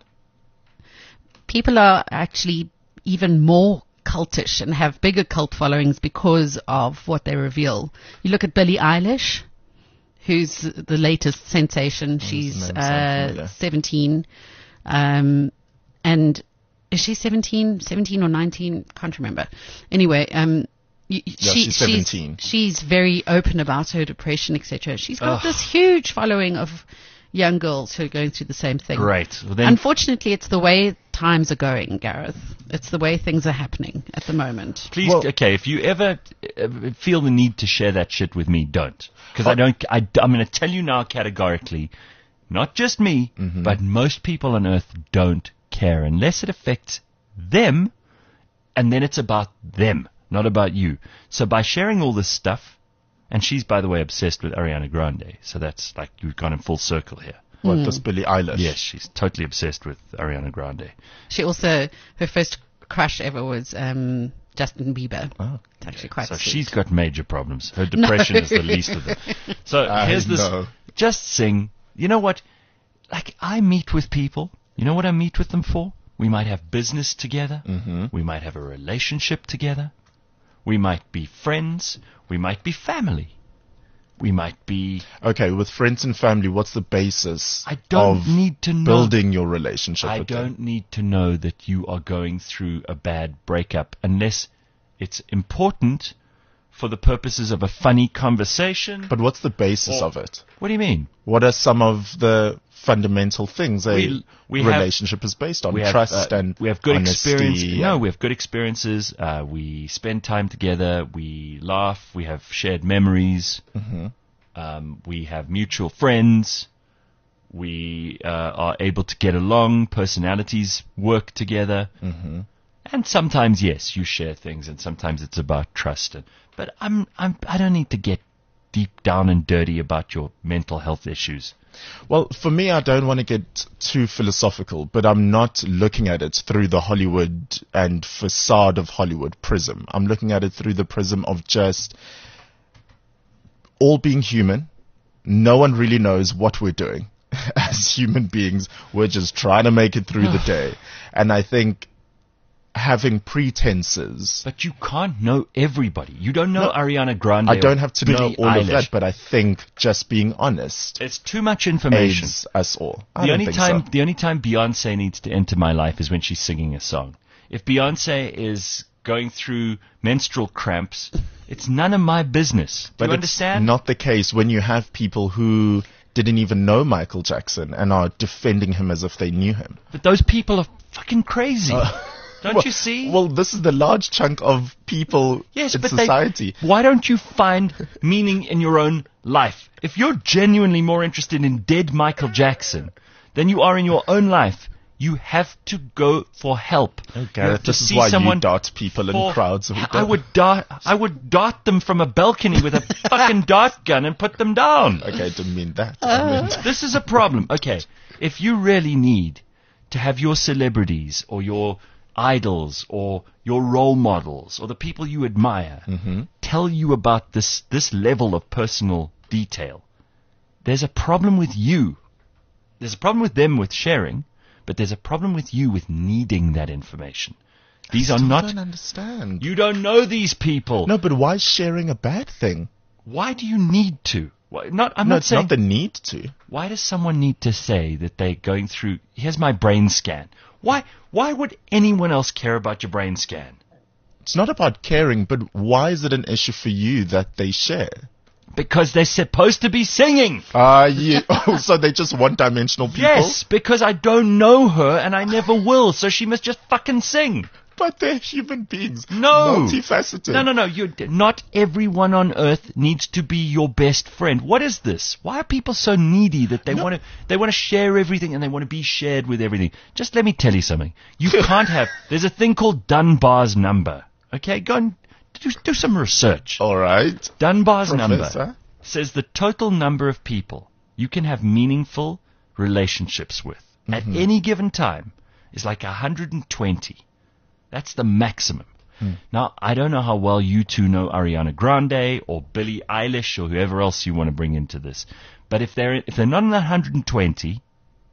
[SPEAKER 3] People are actually even more cultish and have bigger cult followings because of what they reveal. You look at Billie Eilish, who's the latest sensation. She's
[SPEAKER 4] name sound
[SPEAKER 3] uh,
[SPEAKER 4] familiar.
[SPEAKER 3] seventeen. Um, and is she seventeen? seventeen or nineteen? Can't remember. Anyway, um, y-
[SPEAKER 4] Yeah,
[SPEAKER 3] she,
[SPEAKER 4] she's seventeen.
[SPEAKER 3] She's, she's very open about her depression, et cetera. She's got
[SPEAKER 2] Ugh.
[SPEAKER 3] this huge following of young girls who are going through the same thing.
[SPEAKER 2] Great. Well, then,
[SPEAKER 3] Unfortunately, it's the way times are going, Gareth. It's the way things are happening at the moment.
[SPEAKER 2] please,
[SPEAKER 4] Well-
[SPEAKER 2] okay, if you ever uh, feel the need to share that shit with me, don't. Because I don't, I, I'm going to tell you now categorically, not just me,
[SPEAKER 4] Mm-hmm.
[SPEAKER 2] but most people on earth don't care unless it affects them, and then it's about them, not about you. So by sharing all this stuff, and she's, by the way, obsessed with Ariana Grande, so that's like, you've gone in full circle here.
[SPEAKER 4] What, this Billie Eilish?
[SPEAKER 2] Yes, she's totally obsessed with Ariana Grande.
[SPEAKER 3] She also, her first crush ever was um, Justin Bieber.
[SPEAKER 4] Oh,
[SPEAKER 3] It's actually quite
[SPEAKER 2] So
[SPEAKER 3] sweet.
[SPEAKER 2] she's got major problems. Her depression is the least of them. So
[SPEAKER 4] I
[SPEAKER 2] here's this.
[SPEAKER 4] know.
[SPEAKER 2] Just sing. You know what? Like, I meet with people. You know what I meet with them for? We might have business together.
[SPEAKER 4] Mm-hmm.
[SPEAKER 2] We might have a relationship together. We might be friends. We might be family. We might be...
[SPEAKER 4] Okay, with friends and family, what's the basis
[SPEAKER 2] I don't
[SPEAKER 4] of
[SPEAKER 2] need to know.
[SPEAKER 4] building your relationship
[SPEAKER 2] I
[SPEAKER 4] with
[SPEAKER 2] don't
[SPEAKER 4] them?
[SPEAKER 2] need to know that you are going through a bad breakup unless it's important for the purposes of a funny conversation.
[SPEAKER 4] But what's the basis
[SPEAKER 2] Or-
[SPEAKER 4] of it?
[SPEAKER 2] What do you mean?
[SPEAKER 4] What are some of the fundamental things a
[SPEAKER 2] We- we have-
[SPEAKER 4] relationship is based on?
[SPEAKER 2] We have,
[SPEAKER 4] Trust
[SPEAKER 2] uh,
[SPEAKER 4] and
[SPEAKER 2] we have good
[SPEAKER 4] honesty.
[SPEAKER 2] experience.
[SPEAKER 4] Yeah.
[SPEAKER 2] No, we have good experiences. Uh, we spend time together. We laugh. We have shared memories.
[SPEAKER 4] Mm-hmm.
[SPEAKER 2] Um, we have mutual friends. We uh, are able to get along. Personalities work together.
[SPEAKER 4] Mm-hmm.
[SPEAKER 2] And sometimes, yes, you share things, and sometimes it's about trust. And, but I'm, I'm, I don't need to get deep down and dirty about your mental health issues.
[SPEAKER 4] Well, for me, I don't want to get too philosophical, but I'm not looking at it through the Hollywood and facade of Hollywood prism. I'm looking at it through the prism of just all being human. No one really knows what we're doing. As human beings, we're just trying to make it through the day. And I think having pretenses...
[SPEAKER 2] But you can't know everybody. You don't know
[SPEAKER 4] No,
[SPEAKER 2] Ariana Grande.
[SPEAKER 4] I don't
[SPEAKER 2] or
[SPEAKER 4] have to
[SPEAKER 2] Billie
[SPEAKER 4] know all
[SPEAKER 2] Eilish.
[SPEAKER 4] of that, but I think just being honest
[SPEAKER 2] It's too much information.
[SPEAKER 4] aids us all. I
[SPEAKER 2] The
[SPEAKER 4] don't
[SPEAKER 2] only
[SPEAKER 4] think
[SPEAKER 2] time
[SPEAKER 4] so.
[SPEAKER 2] the only time Beyonce needs to enter my life is when she's singing a song. If Beyonce is going through menstrual cramps, it's none of my business. Do
[SPEAKER 4] But
[SPEAKER 2] you
[SPEAKER 4] it's
[SPEAKER 2] understand?
[SPEAKER 4] not the case when you have people who didn't even know Michael Jackson and are defending him as if they knew him.
[SPEAKER 2] But those people are fucking crazy. Don't
[SPEAKER 4] Well-
[SPEAKER 2] you see?
[SPEAKER 4] Well, this is the large chunk of people
[SPEAKER 2] yes,
[SPEAKER 4] in
[SPEAKER 2] but
[SPEAKER 4] society.
[SPEAKER 2] They, why don't you find meaning in your own life? If you're genuinely more interested in dead Michael Jackson than you are in your own life, you have to go for help. You
[SPEAKER 4] Gareth,
[SPEAKER 2] have to
[SPEAKER 4] this is
[SPEAKER 2] see
[SPEAKER 4] why
[SPEAKER 2] someone
[SPEAKER 4] you dart people in
[SPEAKER 2] for-
[SPEAKER 4] crowds. Of
[SPEAKER 2] I would dart. I would dart them from a balcony with a fucking dart gun and put them down.
[SPEAKER 4] Okay, I didn't mean that. I meant,
[SPEAKER 2] This is a problem. Okay, if you really need to have your celebrities or your idols or your role models or the people you admire tell you about this, this level of personal detail, there's a problem with you. There's a problem with them with sharing, but there's a problem with you with needing that information. These
[SPEAKER 4] I
[SPEAKER 2] are
[SPEAKER 4] still
[SPEAKER 2] not...
[SPEAKER 4] don't understand.
[SPEAKER 2] You don't know these people.
[SPEAKER 4] No, but why is sharing a bad thing?
[SPEAKER 2] Why do you need to? Why, not, I'm
[SPEAKER 4] no,
[SPEAKER 2] not
[SPEAKER 4] it's
[SPEAKER 2] saying...
[SPEAKER 4] not the need to.
[SPEAKER 2] Why does someone need to say that they're going through... Here's my brain scan. Why, why would anyone else care about your brain scan?
[SPEAKER 4] It's not about caring, but why is it an issue for you that they share?
[SPEAKER 2] Because they're supposed to be singing.
[SPEAKER 4] Ah, uh, yeah. Oh, so they're just one-dimensional people?
[SPEAKER 2] Yes, because I don't know her and I never will, so she must just fucking sing.
[SPEAKER 4] But they're human beings.
[SPEAKER 2] No.
[SPEAKER 4] Multifaceted.
[SPEAKER 2] No, no, no. You, not everyone on earth needs to be your best friend. What is this? Why are people so needy that they
[SPEAKER 4] No.
[SPEAKER 2] want to they want to share everything and they want to be shared with everything? Just let me tell you something. You can't have... There's a thing called Dunbar's number. Okay, go and do, do some research.
[SPEAKER 4] All right.
[SPEAKER 2] Dunbar's
[SPEAKER 4] Professor.
[SPEAKER 2] number says the total number of people you can have meaningful relationships with at any given time is like one hundred twenty. That's the maximum.
[SPEAKER 4] Hmm.
[SPEAKER 2] Now, I don't know how well you two know Ariana Grande or Billie Eilish or whoever else you want to bring into this, but if they're if they're not in that one hundred twenty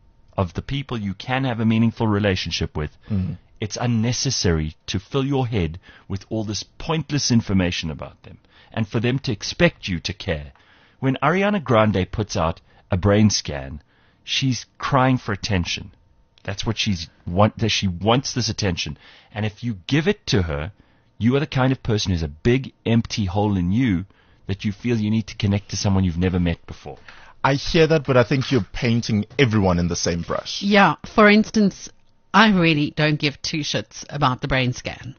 [SPEAKER 2] of the people you can have a meaningful relationship with,
[SPEAKER 4] Hmm.
[SPEAKER 2] it's unnecessary to fill your head with all this pointless information about them and for them to expect you to care. When Ariana Grande puts out a brain scan, she's crying for attention. That's what she's want. That she wants this attention, and if you give it to her, you are the kind of person who's a big empty hole in you that you feel you need to connect to someone you've never met before.
[SPEAKER 4] I hear that, but I think you're painting everyone in the same brush.
[SPEAKER 3] Yeah, for instance, I really don't give two shits about the brain scan.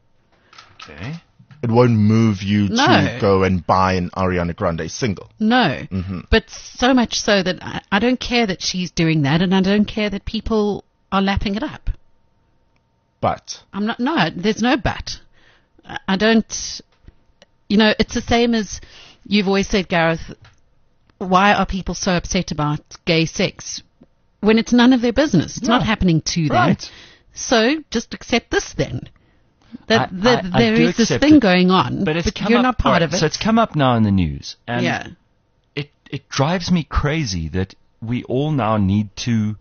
[SPEAKER 2] Okay.
[SPEAKER 4] It won't move you
[SPEAKER 3] No.
[SPEAKER 4] to go and buy an Ariana Grande single.
[SPEAKER 3] No, but so much so that I, I don't care that she's doing that, and I don't care that people are lapping it up.
[SPEAKER 4] But
[SPEAKER 3] I'm not. No, there's no but. I- I don't. You know, it's the same as you've always said, Gareth. Why are people so upset about gay sex when it's none of their business? It's not
[SPEAKER 2] Yeah.
[SPEAKER 3] happening to them.
[SPEAKER 2] Right.
[SPEAKER 3] So just accept this then. That,
[SPEAKER 2] I-
[SPEAKER 3] that
[SPEAKER 2] I- I
[SPEAKER 3] there
[SPEAKER 2] do
[SPEAKER 3] is this
[SPEAKER 2] accept
[SPEAKER 3] thing
[SPEAKER 2] it,
[SPEAKER 3] going on,
[SPEAKER 2] But it's come
[SPEAKER 3] you're
[SPEAKER 2] up,
[SPEAKER 3] not part
[SPEAKER 2] alright,
[SPEAKER 3] of it.
[SPEAKER 2] So it's come up now in the news, and
[SPEAKER 3] yeah.
[SPEAKER 2] it it drives me crazy that we all now need to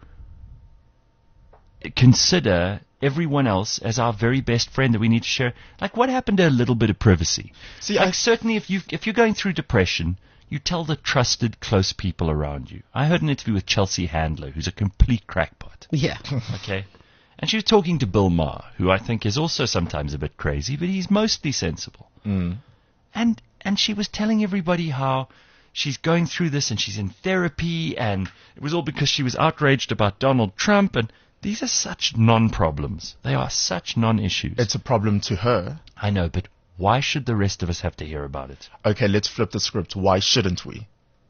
[SPEAKER 2] consider everyone else as our very best friend that we need to share. Like, what happened to a little bit of privacy?
[SPEAKER 4] See,
[SPEAKER 2] like,
[SPEAKER 4] I-
[SPEAKER 2] certainly if you if you're going through depression, you tell the trusted, close people around you. I heard an interview with Chelsea Handler, who's a complete crackpot.
[SPEAKER 3] Yeah.
[SPEAKER 2] Okay. And she was talking to Bill Maher, who I think is also sometimes a bit crazy, but he's mostly sensible.
[SPEAKER 4] Mm.
[SPEAKER 2] And and she was telling everybody how she's going through this and she's in therapy, and it was all because she was outraged about Donald Trump, and these are such non-problems. They are such non-issues.
[SPEAKER 4] it's a problem to her.
[SPEAKER 2] I know, but why should the rest of us have to hear about it?
[SPEAKER 4] Okay, let's flip the script. Why shouldn't we?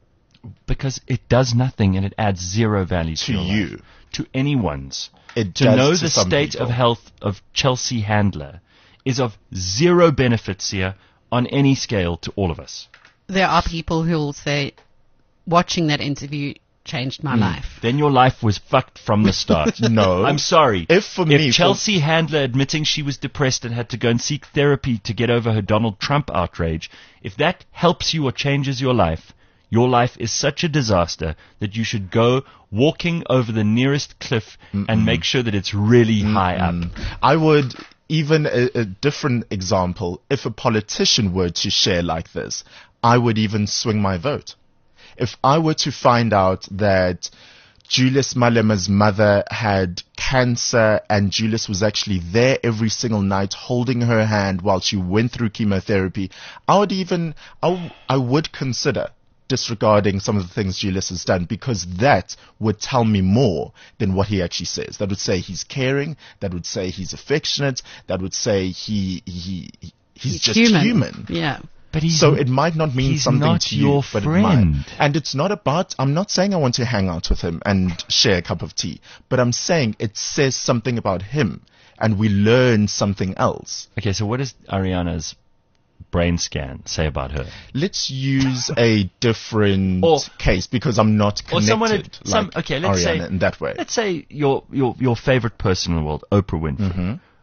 [SPEAKER 2] Because it does nothing and it adds zero value to,
[SPEAKER 4] To
[SPEAKER 2] your
[SPEAKER 4] you.
[SPEAKER 2] life, to anyone's.
[SPEAKER 4] It
[SPEAKER 2] To
[SPEAKER 4] does
[SPEAKER 2] know
[SPEAKER 4] to
[SPEAKER 2] the
[SPEAKER 4] some
[SPEAKER 2] state
[SPEAKER 4] people.
[SPEAKER 2] of health of Chelsea Handler is of zero benefits here on any scale to all of us.
[SPEAKER 3] There are people who will say, watching that interview changed my life.
[SPEAKER 2] Then your life was fucked from the start.
[SPEAKER 4] No.
[SPEAKER 2] I'm sorry.
[SPEAKER 4] If for me,
[SPEAKER 2] if
[SPEAKER 4] for-
[SPEAKER 2] Chelsea Handler admitting she was depressed and had to go and seek therapy to get over her Donald Trump outrage, if that helps you or changes your life, your life is such a disaster that you should go walking over the nearest cliff and make sure that it's really high up.
[SPEAKER 4] I would, even a, a different example, if a politician were to share like this, I would even swing my vote. If I were to find out that Julius Malema's mother had cancer and Julius was actually there every single night holding her hand while she went through chemotherapy, I would even, I, w- I would consider disregarding some of the things Julius has done, because that would tell me more than what he actually says. That would say he's caring, that would say he's affectionate, that would say he, he, he he's,
[SPEAKER 3] He's
[SPEAKER 4] just
[SPEAKER 3] human.
[SPEAKER 4] human.
[SPEAKER 3] Yeah.
[SPEAKER 2] But he's
[SPEAKER 4] So it might not mean
[SPEAKER 2] he's
[SPEAKER 4] something
[SPEAKER 2] not
[SPEAKER 4] to you,
[SPEAKER 2] your
[SPEAKER 4] but it
[SPEAKER 2] friend.
[SPEAKER 4] might. And it's not about, I'm not saying I want to hang out with him and share a cup of tea, but I'm saying it says something about him and we learn something else.
[SPEAKER 2] Okay, so what does Ariana's brain scan say about her?
[SPEAKER 4] Let's use a different
[SPEAKER 2] Or-
[SPEAKER 4] case because I'm not
[SPEAKER 2] Or
[SPEAKER 4] connected
[SPEAKER 2] someone had, some,
[SPEAKER 4] like
[SPEAKER 2] okay, let's
[SPEAKER 4] Ariana
[SPEAKER 2] say
[SPEAKER 4] in that way.
[SPEAKER 2] Let's say your your your favorite person in the world, Oprah Winfrey.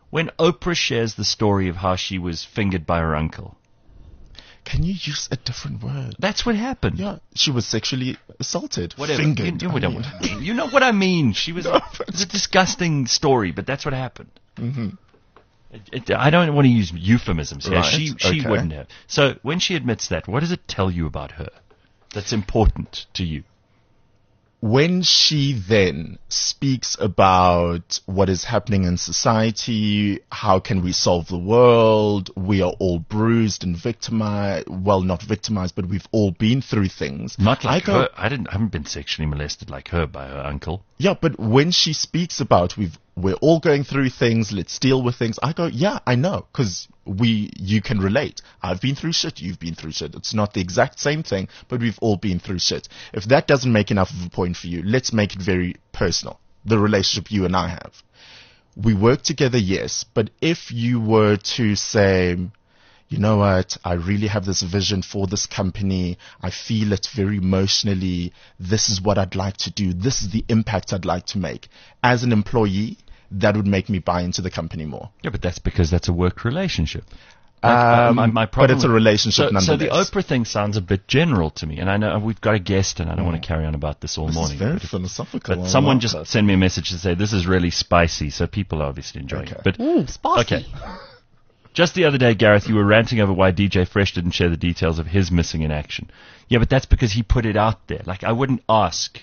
[SPEAKER 2] when Oprah shares the story of how she was fingered by her uncle.
[SPEAKER 4] Can you use a different word?
[SPEAKER 2] That's what happened.
[SPEAKER 4] Yeah, she was sexually assaulted.
[SPEAKER 2] Whatever.
[SPEAKER 4] Fingered.
[SPEAKER 2] You, you,
[SPEAKER 4] Oh,
[SPEAKER 2] know,
[SPEAKER 4] yeah.
[SPEAKER 2] you know what I mean. She was.
[SPEAKER 4] No,
[SPEAKER 2] It's a disgusting story, but that's what happened.
[SPEAKER 4] Mm-hmm.
[SPEAKER 2] It, it, I don't want to use euphemisms here.
[SPEAKER 4] Right,
[SPEAKER 2] She she
[SPEAKER 4] okay.
[SPEAKER 2] wouldn't have. So when she admits that, what does it tell you about her that's important to you?
[SPEAKER 4] When she then speaks about what is happening in society, how can we solve the world, we are all bruised and victimized, well, not victimized, but we've all been through things.
[SPEAKER 2] Not like
[SPEAKER 4] I go,
[SPEAKER 2] her. I didn't. I haven't been sexually molested like her by her uncle.
[SPEAKER 4] Yeah, but when she speaks about we've we're all going through things, let's deal with things, I go, yeah, I know, because we you can relate. I've been through shit, you've been through shit. It's not the exact same thing, but we've all been through shit. If that doesn't make enough of a point for you, let's make it very personal. The relationship you and I have. We work together, yes, but if you were to say, you know what, I really have this vision for this company. I feel it very emotionally. This is what I'd like to do. This is the impact I'd like to make. As an employee, that would make me buy into the company more.
[SPEAKER 2] Yeah, but that's because that's a work relationship.
[SPEAKER 4] Um,
[SPEAKER 2] Uh, my, my
[SPEAKER 4] but
[SPEAKER 2] problem
[SPEAKER 4] it's a
[SPEAKER 2] with-
[SPEAKER 4] relationship
[SPEAKER 2] so, so the
[SPEAKER 4] nonetheless.
[SPEAKER 2] Oprah thing sounds a bit general to me, and I know we've got a guest, and I don't want to carry on about this all
[SPEAKER 4] This
[SPEAKER 2] morning.
[SPEAKER 4] is very
[SPEAKER 2] but if-
[SPEAKER 4] philosophical.
[SPEAKER 2] But
[SPEAKER 4] I
[SPEAKER 2] someone
[SPEAKER 4] like
[SPEAKER 2] just
[SPEAKER 4] that.
[SPEAKER 2] sent me a message to say this is really spicy, so people are obviously enjoying
[SPEAKER 4] Okay.
[SPEAKER 2] it. But
[SPEAKER 3] Ooh, spicy.
[SPEAKER 2] okay, just the other day, Gareth, you were ranting over why D J Fresh didn't share the details of his missing in action. Yeah, but that's because he put it out there. Like, I wouldn't ask.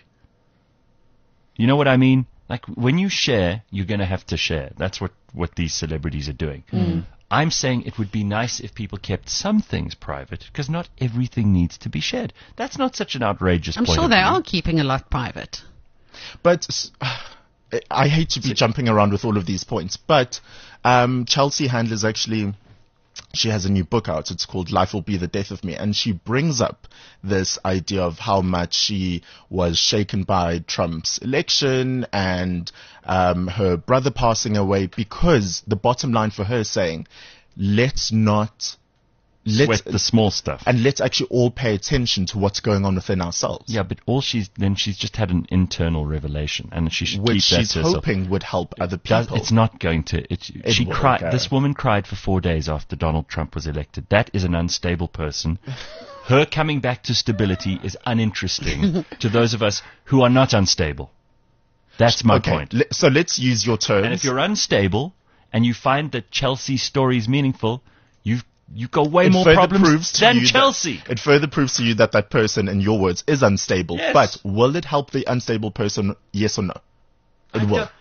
[SPEAKER 2] You know what I mean? Like, when you share, you're going to have to share. That's what, what these celebrities are doing. I'm saying it would be nice if people kept some things private, because not everything needs to be shared. That's not such an outrageous
[SPEAKER 3] I'm
[SPEAKER 2] point
[SPEAKER 3] sure
[SPEAKER 2] of
[SPEAKER 3] they
[SPEAKER 2] view.
[SPEAKER 3] are keeping a lot private.
[SPEAKER 4] But s- I hate to be jumping around with all of these points, but um, Chelsea Handler's actually, she has a new book out. It's called Life Will Be the Death of Me. And she brings up this idea of how much she was shaken by Trump's election and um, her brother passing away, because the bottom line for her is saying, let's not, let's,
[SPEAKER 2] Sweat the small stuff.
[SPEAKER 4] and let's actually all pay attention to what's going on within ourselves.
[SPEAKER 2] Yeah, but all she's then she's just had an internal revelation, and she should
[SPEAKER 4] Which
[SPEAKER 2] keep that
[SPEAKER 4] she's
[SPEAKER 2] to herself.
[SPEAKER 4] hoping would help other
[SPEAKER 2] Does-
[SPEAKER 4] people.
[SPEAKER 2] It's not going to. It, she
[SPEAKER 4] will,
[SPEAKER 2] cried.
[SPEAKER 4] okay.
[SPEAKER 2] This woman cried for four days after Donald Trump was elected. That is an unstable person. Her coming back to stability is uninteresting to those of us who are not unstable. That's my
[SPEAKER 4] okay,
[SPEAKER 2] point.
[SPEAKER 4] le- so let's use your terms.
[SPEAKER 2] And if you're unstable and you find that Chelsea's story is meaningful, you've you've got way
[SPEAKER 4] it
[SPEAKER 2] more
[SPEAKER 4] further
[SPEAKER 2] problems
[SPEAKER 4] proves to
[SPEAKER 2] than
[SPEAKER 4] you that-
[SPEAKER 2] Chelsea.
[SPEAKER 4] it further proves to you that that person, in your words, is unstable.
[SPEAKER 2] Yes.
[SPEAKER 4] But will it help the unstable person? Yes or no? It
[SPEAKER 2] I
[SPEAKER 4] will.
[SPEAKER 2] don't-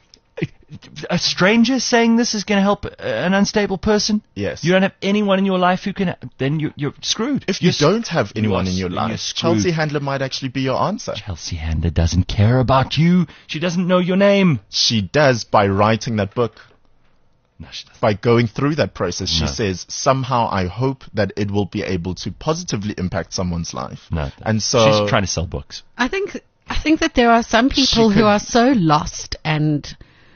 [SPEAKER 2] A stranger saying this is going to help uh, an unstable person?
[SPEAKER 4] Yes.
[SPEAKER 2] You don't have anyone in your life who can. Then you, you're screwed.
[SPEAKER 4] If you
[SPEAKER 2] You're s-
[SPEAKER 4] don't have anyone
[SPEAKER 2] are
[SPEAKER 4] in your
[SPEAKER 2] s- you're
[SPEAKER 4] life,
[SPEAKER 2] screwed.
[SPEAKER 4] Chelsea Handler might actually be your answer.
[SPEAKER 2] Chelsea Handler doesn't care about you. She doesn't know your name.
[SPEAKER 4] She does by writing that book,
[SPEAKER 2] No, she doesn't.
[SPEAKER 4] by going through that process. She
[SPEAKER 2] No.
[SPEAKER 4] says, somehow I hope that it will be able to positively impact someone's life.
[SPEAKER 2] No.
[SPEAKER 4] And so
[SPEAKER 2] she's trying to sell books.
[SPEAKER 3] I think I think that there are some people who
[SPEAKER 4] could-
[SPEAKER 3] are so lost and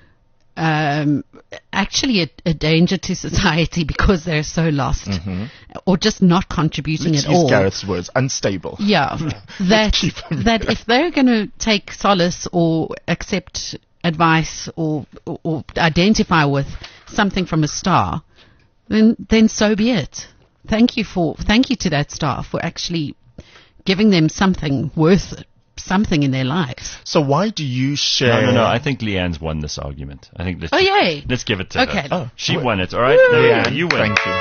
[SPEAKER 3] um, actually a, a danger to society because they're so lost, or just not contributing
[SPEAKER 4] let's
[SPEAKER 3] at
[SPEAKER 4] use
[SPEAKER 3] all.
[SPEAKER 4] Gareth's words, unstable.
[SPEAKER 3] Yeah, that
[SPEAKER 4] keep them
[SPEAKER 3] that if they're going to take solace or accept advice or, or or identify with something from a star, then then so be it. Thank you for thank you to that star for actually giving them something worth something in their lives.
[SPEAKER 4] So why do you share?
[SPEAKER 2] No, no, no. I think Leanne's won this argument. I think let's
[SPEAKER 3] Oh, yay.
[SPEAKER 2] let's give it to
[SPEAKER 3] Okay.
[SPEAKER 2] her.
[SPEAKER 4] Oh,
[SPEAKER 2] she
[SPEAKER 4] wait.
[SPEAKER 2] won it. All right. There we go.
[SPEAKER 4] Leanne,
[SPEAKER 2] You win.
[SPEAKER 4] Thank you.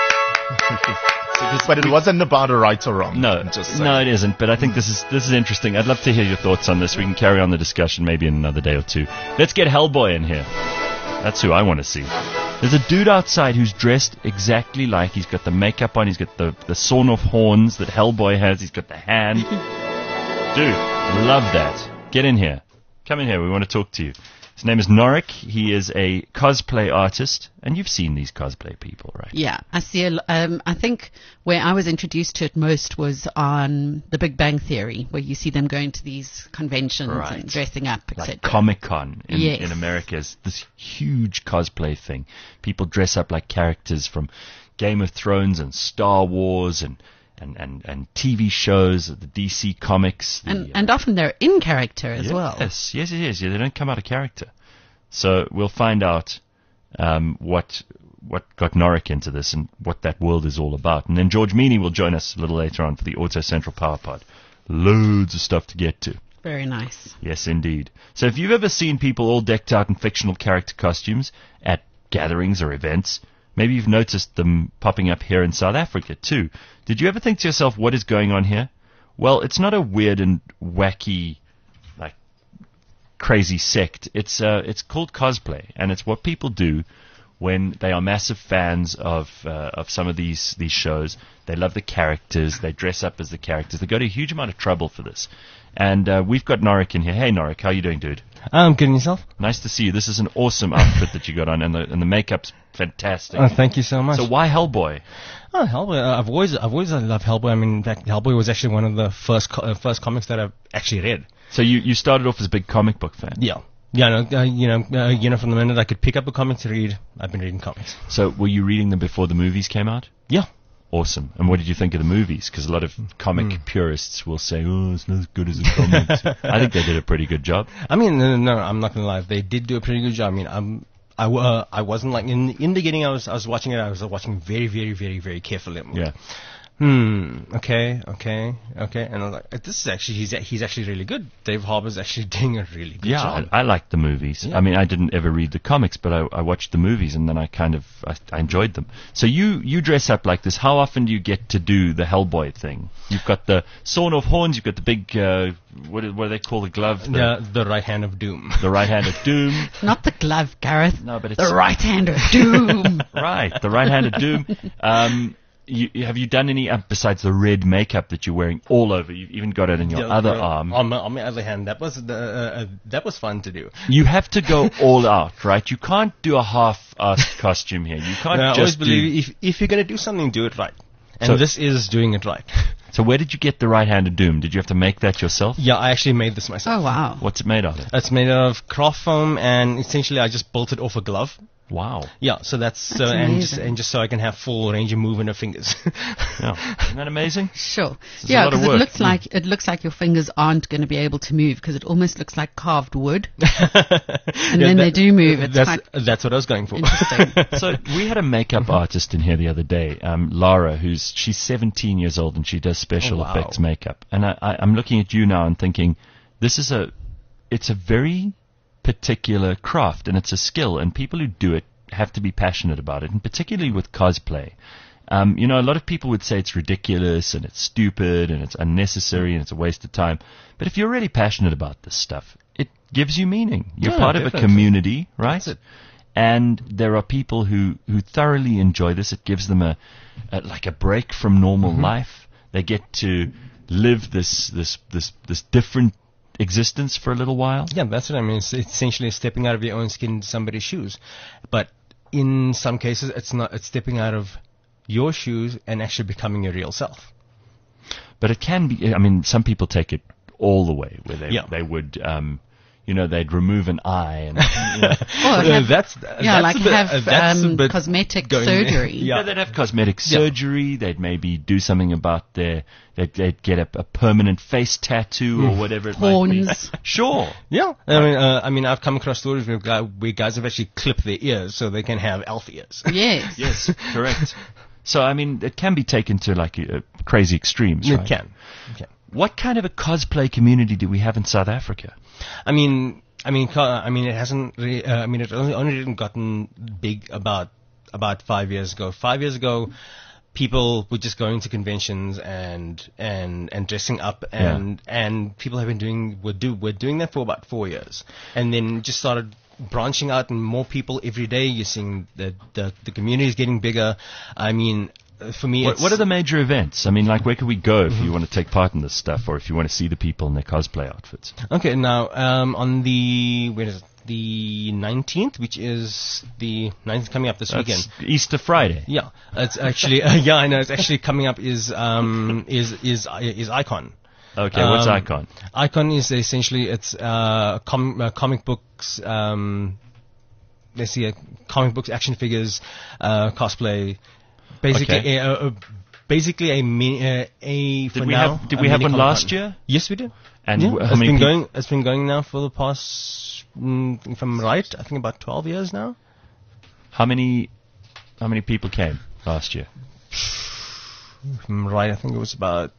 [SPEAKER 4] But it wasn't about a right or wrong.
[SPEAKER 2] No,
[SPEAKER 4] just saying.
[SPEAKER 2] no, it isn't. But I think this is this is interesting. I'd love to hear your thoughts on this. We can carry on the discussion maybe in another day or two. Let's get Hellboy in here. That's who I want to see. There's a dude outside who's dressed exactly like. He's got the makeup on. He's got the the sawn off horns that Hellboy has. He's got the hand. Dude, love that. Get in here. Come in here. We want to talk to you. His name is Norik. He is a cosplay artist, and you've seen these cosplay people, right?
[SPEAKER 3] Yeah, I see. A, l- um, I think where I was introduced to it most was on The Big Bang Theory, where you see them going to these conventions
[SPEAKER 2] Right.
[SPEAKER 3] and dressing up, et
[SPEAKER 2] Like
[SPEAKER 3] cetera.
[SPEAKER 2] Comic Con in,
[SPEAKER 3] Yes.
[SPEAKER 2] in America is this huge cosplay thing. People dress up like characters from Game of Thrones and Star Wars and and, and, and T V shows, the D C comics. The,
[SPEAKER 3] and
[SPEAKER 2] uh,
[SPEAKER 3] and often they're in character as
[SPEAKER 2] yes,
[SPEAKER 3] well.
[SPEAKER 2] Yes, yes, yes, yes. Yeah, they don't come out of character. So we'll find out um, what what got Norik into this and what that world is all about. And then George Meany will join us a little later on for the Auto Central Power Pod. Loads of stuff to get to.
[SPEAKER 3] Very nice.
[SPEAKER 2] Yes, indeed. So if you've ever seen people all decked out in fictional character costumes at gatherings or events, maybe you've noticed them popping up here in South Africa too. Did you ever think to yourself, what is going on here? Well, it's not a weird and wacky, like, crazy sect. It's uh, it's called cosplay, and it's what people do when they are massive fans of uh, of some of these these shows. They love the characters. They dress up as the characters. They go to a huge amount of trouble for this. And uh, we've got Norik in here. Hey, Norik, how you doing, dude?
[SPEAKER 6] I'm good, and yourself?
[SPEAKER 2] Nice to see you. This is an awesome outfit that you got on, and the and the makeup's fantastic.
[SPEAKER 6] Oh, thank you so much.
[SPEAKER 2] So why Hellboy?
[SPEAKER 6] Oh, Hellboy! Uh, I've always, I've always loved Hellboy. I mean, in fact, Hellboy was actually one of the first, co- uh, first comics that I've actually read.
[SPEAKER 2] So you, you started off as a big comic book fan.
[SPEAKER 6] Yeah, yeah. No, uh, you know, uh, you know, from the minute I could pick up a comic to read, I've been reading comics.
[SPEAKER 2] So were you reading them before the movies came out?
[SPEAKER 6] Yeah.
[SPEAKER 2] Awesome. And what did you think of the movies? Because a lot of comic
[SPEAKER 6] Mm.
[SPEAKER 2] purists will say, "Oh, it's not as good as the comics." I think they did a pretty good job.
[SPEAKER 6] I mean, no, no, no, I'm not gonna lie. They did do a pretty good job. I mean, I'm, I, w- uh, I wasn't like in in the beginning. I was, I was watching it. I was watching very, very, very, very carefully. I'm like,
[SPEAKER 2] Yeah.
[SPEAKER 6] Hmm. Okay. Okay. Okay. And I was like, this is actually he's he's actually really good. Dave Harbour's actually doing a really good
[SPEAKER 2] Yeah,
[SPEAKER 6] job.
[SPEAKER 2] I, I liked the movies.
[SPEAKER 6] Yeah.
[SPEAKER 2] I mean, I didn't ever read the comics, but I, I watched the movies, and then I kind of I, I enjoyed them. So you you dress up like this. How often do you get to do the Hellboy thing? You've got the sawn off horns. You've got the big uh, what do, what do they call the glove? The,
[SPEAKER 6] The the right hand of doom.
[SPEAKER 2] the right hand of doom.
[SPEAKER 3] Not the glove, Gareth.
[SPEAKER 2] No, but it's
[SPEAKER 3] The right hand of doom.
[SPEAKER 2] right. The right hand of doom. Um, you, you- have you done any uh, besides the red makeup that you're wearing all over? You've even got it in your
[SPEAKER 6] Yeah,
[SPEAKER 2] other
[SPEAKER 6] yeah.
[SPEAKER 2] arm.
[SPEAKER 6] On my, on my other hand, that was the, uh, uh, that was fun to do.
[SPEAKER 2] You have to go all out, right? You can't do a half-assed costume here. You can't
[SPEAKER 6] And I always
[SPEAKER 2] just
[SPEAKER 6] believe
[SPEAKER 2] do.
[SPEAKER 6] if if you're gonna do something, do it right. And
[SPEAKER 2] So-
[SPEAKER 6] this is doing it right.
[SPEAKER 2] So where did you get the right hand of doom? Did you have to make that yourself?
[SPEAKER 6] Yeah, I actually made this myself.
[SPEAKER 3] Oh, wow.
[SPEAKER 2] What's it made out of?
[SPEAKER 6] It's made out of craft foam, and essentially I just bolted off a glove.
[SPEAKER 2] Wow.
[SPEAKER 6] Yeah, so that's, so
[SPEAKER 3] That's
[SPEAKER 6] and just
[SPEAKER 3] amazing.
[SPEAKER 6] and just so I can have full range of movement of fingers.
[SPEAKER 2] Yeah. Isn't that amazing?
[SPEAKER 3] Sure.
[SPEAKER 2] It's a
[SPEAKER 3] Yeah,
[SPEAKER 2] lot of
[SPEAKER 3] because it
[SPEAKER 2] work.
[SPEAKER 3] looks like it looks like your fingers aren't going to be able to move because it almost looks like carved wood. And when they do move, it's
[SPEAKER 6] that's
[SPEAKER 3] quite
[SPEAKER 6] that's what I was going for.
[SPEAKER 3] interesting.
[SPEAKER 2] So we had a makeup artist in here the other day, um, Lara, who's she's seventeen years old and she does special
[SPEAKER 6] Oh, wow.
[SPEAKER 2] effects makeup. And I, I, I'm looking at you now and thinking, this is a, it's a very particular craft and it's a skill, and people who do it have to be passionate about it, and particularly with cosplay. Um, you know, a lot of people would say it's ridiculous and it's stupid and it's unnecessary and it's a waste of time. But if you're really passionate about this stuff, it gives you meaning. You're
[SPEAKER 6] Yeah,
[SPEAKER 2] part of a
[SPEAKER 6] definitely.
[SPEAKER 2] community, right?
[SPEAKER 6] That's it.
[SPEAKER 2] And there are people who, who thoroughly enjoy this. It gives them a, a like a break from normal
[SPEAKER 6] Mm-hmm.
[SPEAKER 2] life. They get to live this this this this different existence for a little while.
[SPEAKER 6] Yeah, that's what I mean. It's essentially stepping out of your own skin into somebody's shoes. But in some cases, it's not. It's stepping out of your shoes and actually becoming your real self.
[SPEAKER 2] But it can be. I mean, some people take it all the way, where they
[SPEAKER 6] Yeah.
[SPEAKER 2] they would. Um, you know, they'd remove an eye, and you know,
[SPEAKER 3] Or
[SPEAKER 6] Uh,
[SPEAKER 3] have,
[SPEAKER 6] that's
[SPEAKER 3] yeah,
[SPEAKER 6] that's
[SPEAKER 3] like
[SPEAKER 6] a bit- uh,
[SPEAKER 3] have
[SPEAKER 6] that's a
[SPEAKER 3] um,
[SPEAKER 6] bit
[SPEAKER 3] cosmetic
[SPEAKER 6] going-
[SPEAKER 3] surgery.
[SPEAKER 2] yeah.
[SPEAKER 6] Yeah.
[SPEAKER 2] they'd have cosmetic
[SPEAKER 6] Yeah.
[SPEAKER 2] surgery. They'd maybe do something about their. They'd, they'd get a, a permanent face tattoo or whatever it
[SPEAKER 3] Horns.
[SPEAKER 2] might be. Sure.
[SPEAKER 6] Yeah, I mean, uh, I mean, I've come across stories where, guy, where guys have actually clipped their ears so they can have elf ears.
[SPEAKER 3] Yes.
[SPEAKER 2] Yes, correct. So, I mean, it can be taken to like uh, crazy extremes,
[SPEAKER 6] It
[SPEAKER 2] right?
[SPEAKER 6] can. It can.
[SPEAKER 2] What kind of a cosplay community do we have in South Africa?
[SPEAKER 6] I mean, I mean, co- I mean, it hasn't. Really, uh, I mean, it only only didn't gotten big about about five years ago. Five years ago, people were just going to conventions and and and dressing up, and and people have been doing were do were doing that for about four years, and then just started branching out, and more people every day. You're seeing the the the community is getting bigger. I mean. uh, For me,
[SPEAKER 2] What,
[SPEAKER 6] it's,
[SPEAKER 2] what are the major events? I mean, like, where could we go if you want to take part in this stuff, or if you want to see the people in their cosplay outfits?
[SPEAKER 6] Okay, now um, on the where is it? The nineteenth, which is the nineteenth coming up this
[SPEAKER 2] That's
[SPEAKER 6] weekend.
[SPEAKER 2] Easter Friday.
[SPEAKER 6] Yeah, it's actually uh, yeah, I know it's actually coming up. Is um is is is Icon.
[SPEAKER 2] Okay, what's
[SPEAKER 6] Um,
[SPEAKER 2] Icon?
[SPEAKER 6] Icon is essentially it's uh, com- uh comic books. Um, let's see, uh, comic books, action figures, uh, cosplay. Basically,
[SPEAKER 2] Okay.
[SPEAKER 6] a, a, a- basically a mini, uh, a for
[SPEAKER 2] Did we
[SPEAKER 6] now.
[SPEAKER 2] have Did
[SPEAKER 6] a
[SPEAKER 2] we have
[SPEAKER 6] mini
[SPEAKER 2] one last
[SPEAKER 6] Comic-Con.
[SPEAKER 2] year?
[SPEAKER 6] Yes, we did.
[SPEAKER 2] And
[SPEAKER 6] yeah,
[SPEAKER 2] w- how
[SPEAKER 6] it's
[SPEAKER 2] many
[SPEAKER 6] been
[SPEAKER 2] peop-
[SPEAKER 6] going. It's been going now for the past, mm, if I'm right, I think about twelve years now.
[SPEAKER 2] How many how many people came last year?
[SPEAKER 6] Right, I think it was about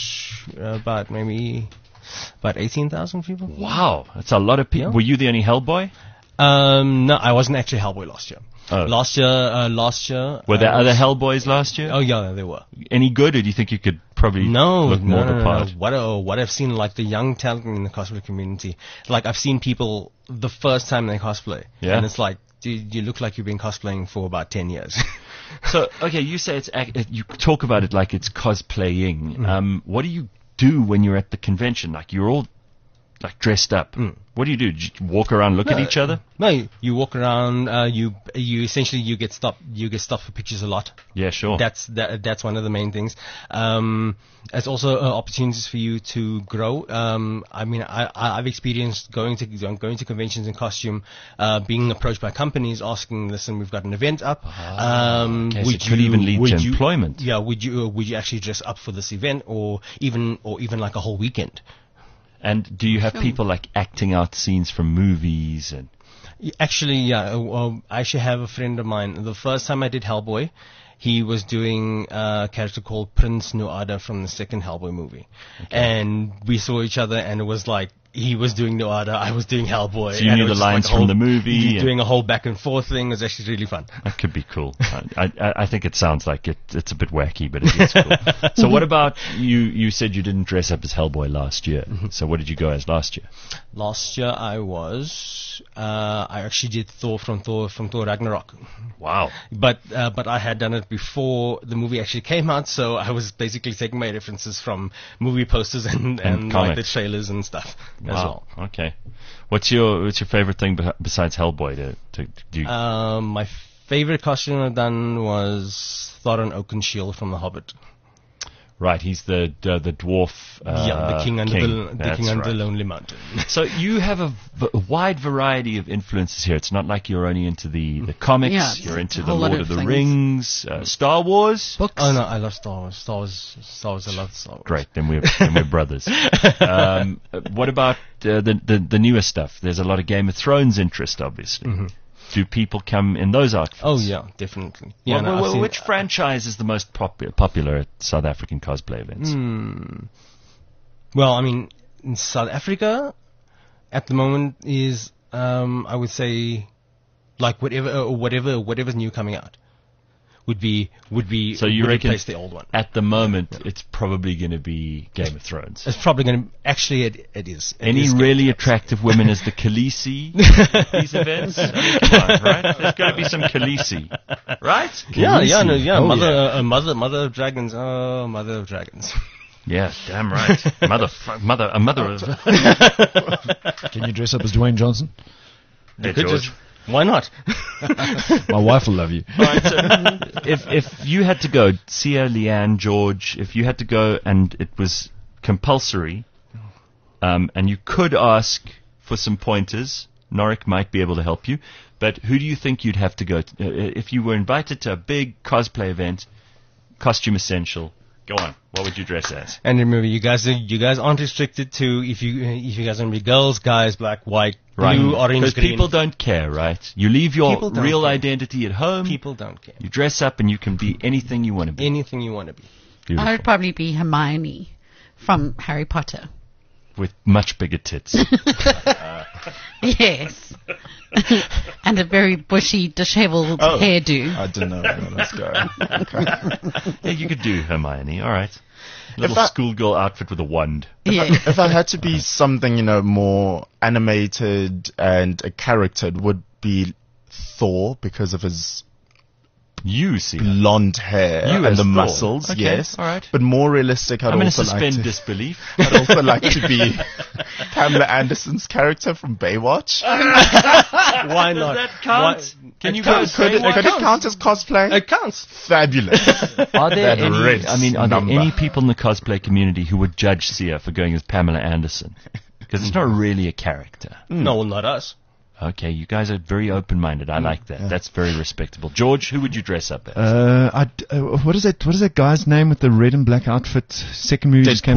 [SPEAKER 6] uh, about maybe about eighteen thousand people.
[SPEAKER 2] Wow, that's a lot of people.
[SPEAKER 6] Yeah.
[SPEAKER 2] Were you the only Hellboy?
[SPEAKER 6] Um, no, I wasn't actually Hellboy last year.
[SPEAKER 2] Oh.
[SPEAKER 6] Last year, uh, last year.
[SPEAKER 2] Were there
[SPEAKER 6] uh,
[SPEAKER 2] other Hellboys last year?
[SPEAKER 6] Oh yeah, there were.
[SPEAKER 2] Any good, or do you think you could probably
[SPEAKER 6] No,
[SPEAKER 2] look
[SPEAKER 6] no,
[SPEAKER 2] more
[SPEAKER 6] no,
[SPEAKER 2] the
[SPEAKER 6] no,
[SPEAKER 2] part?
[SPEAKER 6] no. What, uh, what I've seen, like the young talent in the cosplay community, like I've seen people the first time they cosplay,
[SPEAKER 2] Yeah.
[SPEAKER 6] and it's like, dude, you look like you've been cosplaying for about ten years.
[SPEAKER 2] So, okay, you say it's ac- you talk about it like it's cosplaying.
[SPEAKER 6] Mm.
[SPEAKER 2] Um, what do you do when you're at the convention? Like you're all like dressed up.
[SPEAKER 6] Mm.
[SPEAKER 2] What do you do? Do you walk around, look at
[SPEAKER 6] No,
[SPEAKER 2] each other?
[SPEAKER 6] No, you, you walk around. Uh, you you essentially you get stopped. You get stopped for pictures a lot.
[SPEAKER 2] Yeah, sure.
[SPEAKER 6] That's that, that's one of the main things. Um, it's also uh, opportunities for you to grow. Um, I mean, I, I- I've experienced going to going to conventions in costume, uh, being approached by companies asking, "Listen, we've got an event up. Um,
[SPEAKER 2] okay, so
[SPEAKER 6] would
[SPEAKER 2] it could even lead
[SPEAKER 6] would
[SPEAKER 2] to employment."
[SPEAKER 6] Yeah, would you uh, would you actually dress up for this event, or even or even like a whole weekend?
[SPEAKER 2] And do you have people like acting out scenes from movies and?
[SPEAKER 6] Y- Actually, yeah. uh, Well, I actually have a friend of mine. The first time I did Hellboy, he was doing a character called Prince Nuada from the second Hellboy movie. And we saw each other, and it was like he was doing Nuada, I was doing Hellboy.
[SPEAKER 2] So you
[SPEAKER 6] and
[SPEAKER 2] knew
[SPEAKER 6] it was
[SPEAKER 2] the
[SPEAKER 6] just
[SPEAKER 2] lines
[SPEAKER 6] like a
[SPEAKER 2] from
[SPEAKER 6] whole-
[SPEAKER 2] the movie and-
[SPEAKER 6] Doing a whole back and forth thing. It was actually really fun.
[SPEAKER 2] That could be cool. I, I, I think it sounds like it, it's a bit wacky, but it is cool. So what about you? You said you didn't dress up as Hellboy last year.
[SPEAKER 6] Mm-hmm.
[SPEAKER 2] So what did you go as last year?
[SPEAKER 6] Last year I was, uh, I actually did Thor from Thor, from Thor Ragnarok.
[SPEAKER 2] Wow.
[SPEAKER 6] But uh, but I had done it before the movie actually came out, so I was basically taking my references from movie posters and, and, like
[SPEAKER 2] comics.
[SPEAKER 6] the trailers and stuff as
[SPEAKER 2] Wow.
[SPEAKER 6] well.
[SPEAKER 2] Okay. What's your What's your favorite thing beh- besides Hellboy to to do?
[SPEAKER 6] Um, my favorite costume I've done was Thorin Oakenshield from The Hobbit.
[SPEAKER 2] right. He's the the, the dwarf. Uh,
[SPEAKER 6] yeah, the king under the, the
[SPEAKER 2] That's
[SPEAKER 6] king under the
[SPEAKER 2] right.
[SPEAKER 6] lonely mountain.
[SPEAKER 2] So you have a, v- a wide variety of influences here. It's not like you're only into the, the comics.
[SPEAKER 3] Yeah, it's
[SPEAKER 2] you're into
[SPEAKER 3] a
[SPEAKER 2] the
[SPEAKER 3] whole lot
[SPEAKER 2] Lord
[SPEAKER 3] of
[SPEAKER 2] of the
[SPEAKER 3] things.
[SPEAKER 2] Rings, uh, Star Wars.
[SPEAKER 3] Books.
[SPEAKER 6] Oh no, I love Star Wars. Star Wars. Star Wars. I love Star Wars.
[SPEAKER 2] Great, then we're then we're brothers. Um, uh, what about uh, the, the the newer stuff? There's a lot of Game of Thrones interest, obviously. Do people come in those outfits?
[SPEAKER 6] Oh yeah, definitely. Yeah,
[SPEAKER 2] Well,
[SPEAKER 6] no,
[SPEAKER 2] well,
[SPEAKER 6] I've seen-
[SPEAKER 2] which franchise is the most popu- popular at South African cosplay events?
[SPEAKER 6] Hmm. Well, I mean, in South Africa, at the moment is, um, I would say, like whatever, uh, whatever, whatever's new coming out, would be would be
[SPEAKER 2] So you
[SPEAKER 6] would
[SPEAKER 2] reckon
[SPEAKER 6] replace the old one.
[SPEAKER 2] At the moment, it's probably going to be Game of Thrones.
[SPEAKER 6] It's probably going to actually it, it is. It
[SPEAKER 2] Any
[SPEAKER 6] is Game
[SPEAKER 2] really
[SPEAKER 6] of Thrones.
[SPEAKER 2] attractive women as the Khaleesi at these events? I mean, come on, right? There's got to be some Khaleesi, right?
[SPEAKER 6] Yeah, yeah, no, yeah.
[SPEAKER 2] Oh,
[SPEAKER 6] mother,
[SPEAKER 2] yeah.
[SPEAKER 6] Uh, mother, mother of dragons. Oh, mother of dragons.
[SPEAKER 2] Yeah, damn right. Mother, f- mother, a mother of.
[SPEAKER 7] Can you dress up as Dwayne Johnson?
[SPEAKER 2] Hey,
[SPEAKER 6] Could
[SPEAKER 2] George.
[SPEAKER 6] just- why not?
[SPEAKER 7] My wife will love you.
[SPEAKER 2] All right, so if if you had to go, Sia, Leanne, George, if you had to go and it was compulsory, um, and you could ask for some pointers, Norik might be able to help you. But who do you think you'd have to go to? Uh, if you were invited to a big cosplay event, costume essential, go on. What would you dress as?
[SPEAKER 6] And remember, you guys, are, you guys aren't restricted to if you if you guys want to be girls, guys, black, white, blue, orange,
[SPEAKER 2] Because
[SPEAKER 6] green.
[SPEAKER 2] people don't care, right? You leave your
[SPEAKER 6] People don't
[SPEAKER 2] real
[SPEAKER 6] care.
[SPEAKER 2] identity at home.
[SPEAKER 6] People don't care.
[SPEAKER 2] You dress up and you can be anything you want to be.
[SPEAKER 6] Anything you want to be.
[SPEAKER 2] Beautiful.
[SPEAKER 3] I would probably be Hermione from Harry Potter.
[SPEAKER 2] With much bigger tits.
[SPEAKER 3] Yes. And a very bushy, disheveled
[SPEAKER 4] Oh.
[SPEAKER 3] hairdo.
[SPEAKER 4] I didn't know where that was going.
[SPEAKER 2] Yeah, you could do Hermione. All right. Little
[SPEAKER 4] I-
[SPEAKER 2] schoolgirl outfit with a wand.
[SPEAKER 3] Yeah.
[SPEAKER 4] If I had to be something, you know, more animated and a character, it would be Thor because of his
[SPEAKER 2] You see.
[SPEAKER 4] blonde hair
[SPEAKER 2] You
[SPEAKER 4] and
[SPEAKER 2] as
[SPEAKER 4] the
[SPEAKER 2] Thor.
[SPEAKER 4] muscles.
[SPEAKER 2] Okay,
[SPEAKER 4] Yes,
[SPEAKER 2] all right.
[SPEAKER 4] But more realistic, I'd
[SPEAKER 2] I'm going to
[SPEAKER 4] also like
[SPEAKER 2] suspend
[SPEAKER 4] to.
[SPEAKER 2] disbelief.
[SPEAKER 4] I'd also like to be Pamela Anderson's character from Baywatch.
[SPEAKER 6] Why not?
[SPEAKER 2] Does that count?
[SPEAKER 6] Why-
[SPEAKER 2] Can
[SPEAKER 6] it
[SPEAKER 2] you
[SPEAKER 6] counts.
[SPEAKER 2] go
[SPEAKER 4] Could it,
[SPEAKER 2] Baywatch?
[SPEAKER 4] could it count as cosplay?
[SPEAKER 6] It counts.
[SPEAKER 4] Fabulous.
[SPEAKER 2] Are there
[SPEAKER 4] That
[SPEAKER 2] any,
[SPEAKER 4] race
[SPEAKER 2] I mean, are there
[SPEAKER 4] number.
[SPEAKER 2] any people in the cosplay community who would judge Sia for going as Pamela Anderson? Because it's not really a character.
[SPEAKER 6] No, well, not us.
[SPEAKER 2] Okay, you guys are very open-minded. I like that. That's very respectable. George, who would you dress up as?
[SPEAKER 7] Uh, I, uh, what is that? What is that guy's name with the red and black outfit? Second movie just came
[SPEAKER 4] Deadpool.
[SPEAKER 7] out.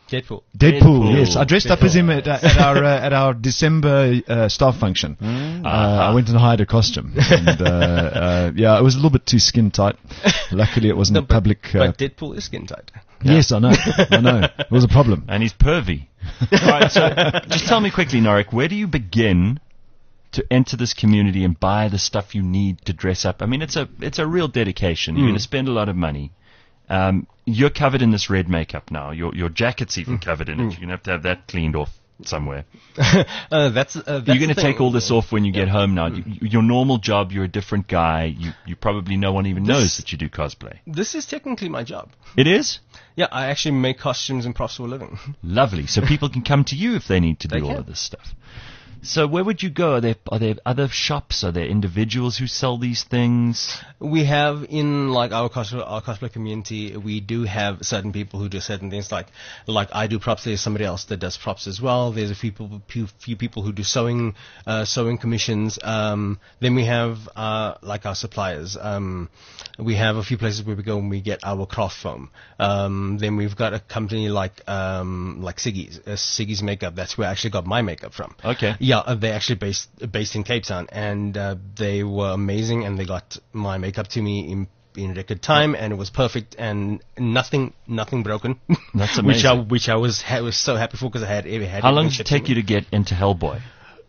[SPEAKER 6] Deadpool.
[SPEAKER 7] Deadpool,
[SPEAKER 2] Deadpool.
[SPEAKER 7] yes. I dressed up as him at, uh, at our uh, at our December uh, staff function. Uh, I went and hired a costume. And, uh, uh, yeah, it was a little bit too skin tight. Luckily, it wasn't
[SPEAKER 6] No,
[SPEAKER 7] a
[SPEAKER 6] but,
[SPEAKER 7] public. Uh,
[SPEAKER 6] but Deadpool is skin tight.
[SPEAKER 7] Yes, I know. I know. It was a problem.
[SPEAKER 2] And he's pervy. All right, so just tell me quickly, Norik, where do you begin to enter this community and buy the stuff you need to dress up? I mean, it's a it's a real dedication. You're
[SPEAKER 6] Mm.
[SPEAKER 2] going to spend a lot of money. Um, you're covered in this red makeup now. Your your jacket's even covered in it. You're going to have to have that cleaned off somewhere.
[SPEAKER 6] uh, that's, uh, that's
[SPEAKER 2] You're going to
[SPEAKER 6] the
[SPEAKER 2] take
[SPEAKER 6] thing.
[SPEAKER 2] all this off when you get home now. You, your normal job, you're a different guy. You you probably no one even
[SPEAKER 6] This-
[SPEAKER 2] knows that you do cosplay.
[SPEAKER 6] This is technically my job.
[SPEAKER 2] It is?
[SPEAKER 6] Yeah, I actually make costumes and props for a living.
[SPEAKER 2] Lovely. So people can come to you if they need to do
[SPEAKER 6] They
[SPEAKER 2] all
[SPEAKER 6] can.
[SPEAKER 2] of this stuff. So where would you go? Are there are there other shops? Are there individuals who sell these things?
[SPEAKER 6] We have in like our cosplay, our cosplay community, we do have certain people who do certain things. Like like I do props. There's somebody else that does props as well. There's a few people, few, few people who do sewing uh, sewing commissions. Um, then we have uh, like our suppliers. Um, we have a few places where we go and we get our craft foam. Um, then we've got a company like um, like Siggy's uh, Siggy's Makeup. That's where I actually got my makeup from.
[SPEAKER 2] Okay.
[SPEAKER 6] Yeah, uh, they're actually based based in Cape Town, and uh, they were amazing, and they got my makeup to me in in record time, and it was perfect, and nothing nothing broken.
[SPEAKER 2] That's
[SPEAKER 6] which I
[SPEAKER 2] amazing.
[SPEAKER 6] which I was ha- was so happy for because I had had.
[SPEAKER 2] How long did it take you to get into Hellboy?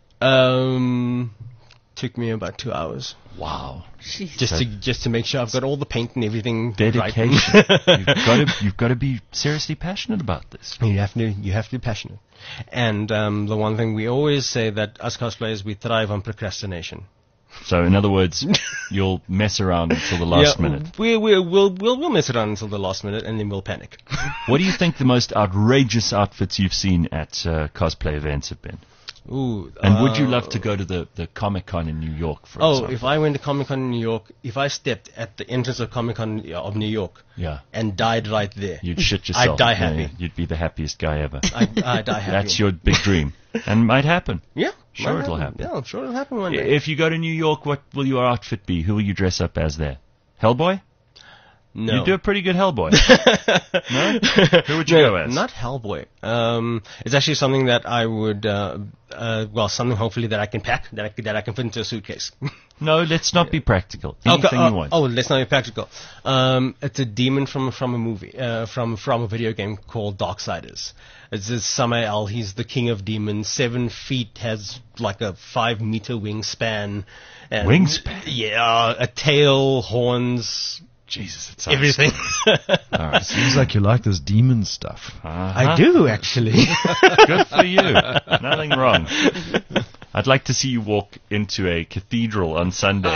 [SPEAKER 6] Um, took me about two hours
[SPEAKER 2] Wow.
[SPEAKER 3] Jeez.
[SPEAKER 6] just to just to make sure I've got all the paint and everything
[SPEAKER 2] Dedication.
[SPEAKER 6] right.
[SPEAKER 2] you've got to you've got to be seriously passionate about this.
[SPEAKER 6] You have to you have to be passionate, and um, the one thing we always say that us cosplayers we thrive on procrastination.
[SPEAKER 2] So in other words, you'll mess around until the last
[SPEAKER 6] yeah,
[SPEAKER 2] minute.
[SPEAKER 6] We we we'll we'll we'll mess around until the last minute, and then we'll panic.
[SPEAKER 2] What do you think the most outrageous outfits you've seen at uh, cosplay events have been?
[SPEAKER 6] Ooh,
[SPEAKER 2] And would you
[SPEAKER 6] uh,
[SPEAKER 2] love to go to the, the Comic Con in New York, for
[SPEAKER 6] Oh,
[SPEAKER 2] example?
[SPEAKER 6] if I went to Comic Con in New York, if I stepped at the entrance of Comic Con of New York
[SPEAKER 2] Yeah.
[SPEAKER 6] and died right there,
[SPEAKER 2] You'd shit yourself.
[SPEAKER 6] I'd die
[SPEAKER 2] Yeah,
[SPEAKER 6] happy.
[SPEAKER 2] yeah. You'd be the happiest guy ever.
[SPEAKER 6] I'd, I'd die happy.
[SPEAKER 2] That's your big dream. And it might happen.
[SPEAKER 6] yeah.
[SPEAKER 2] Sure
[SPEAKER 6] might
[SPEAKER 2] it'll happen.
[SPEAKER 6] Yeah, I'm sure it'll happen one day.
[SPEAKER 2] If you go to New York, what will your outfit be? Who will you dress up as there? Hellboy?
[SPEAKER 6] no,
[SPEAKER 2] You do a pretty good Hellboy. No? Who would you
[SPEAKER 6] No,
[SPEAKER 2] go as?
[SPEAKER 6] Not Hellboy. Um, it's actually something that I would, uh, uh, well, something hopefully that I can pack, that I, c- that I can fit into a suitcase.
[SPEAKER 2] No, let's not be practical. Anything
[SPEAKER 6] Okay, uh,
[SPEAKER 2] you want.
[SPEAKER 6] Oh, let's not be practical. Um, it's a demon from from a movie, uh, from from a video game called Darksiders. It's this Samael. He's the king of demons. Seven feet, has like a five meter wingspan. And
[SPEAKER 2] Wingspan?
[SPEAKER 6] Yeah, a tail, horns,
[SPEAKER 2] Jesus, it sounds
[SPEAKER 6] everything.
[SPEAKER 2] All right.
[SPEAKER 7] Seems like you like this demon stuff.
[SPEAKER 2] Uh-huh.
[SPEAKER 6] I do actually.
[SPEAKER 2] Good for you. Nothing wrong. I'd like to see you walk into a cathedral on Sunday.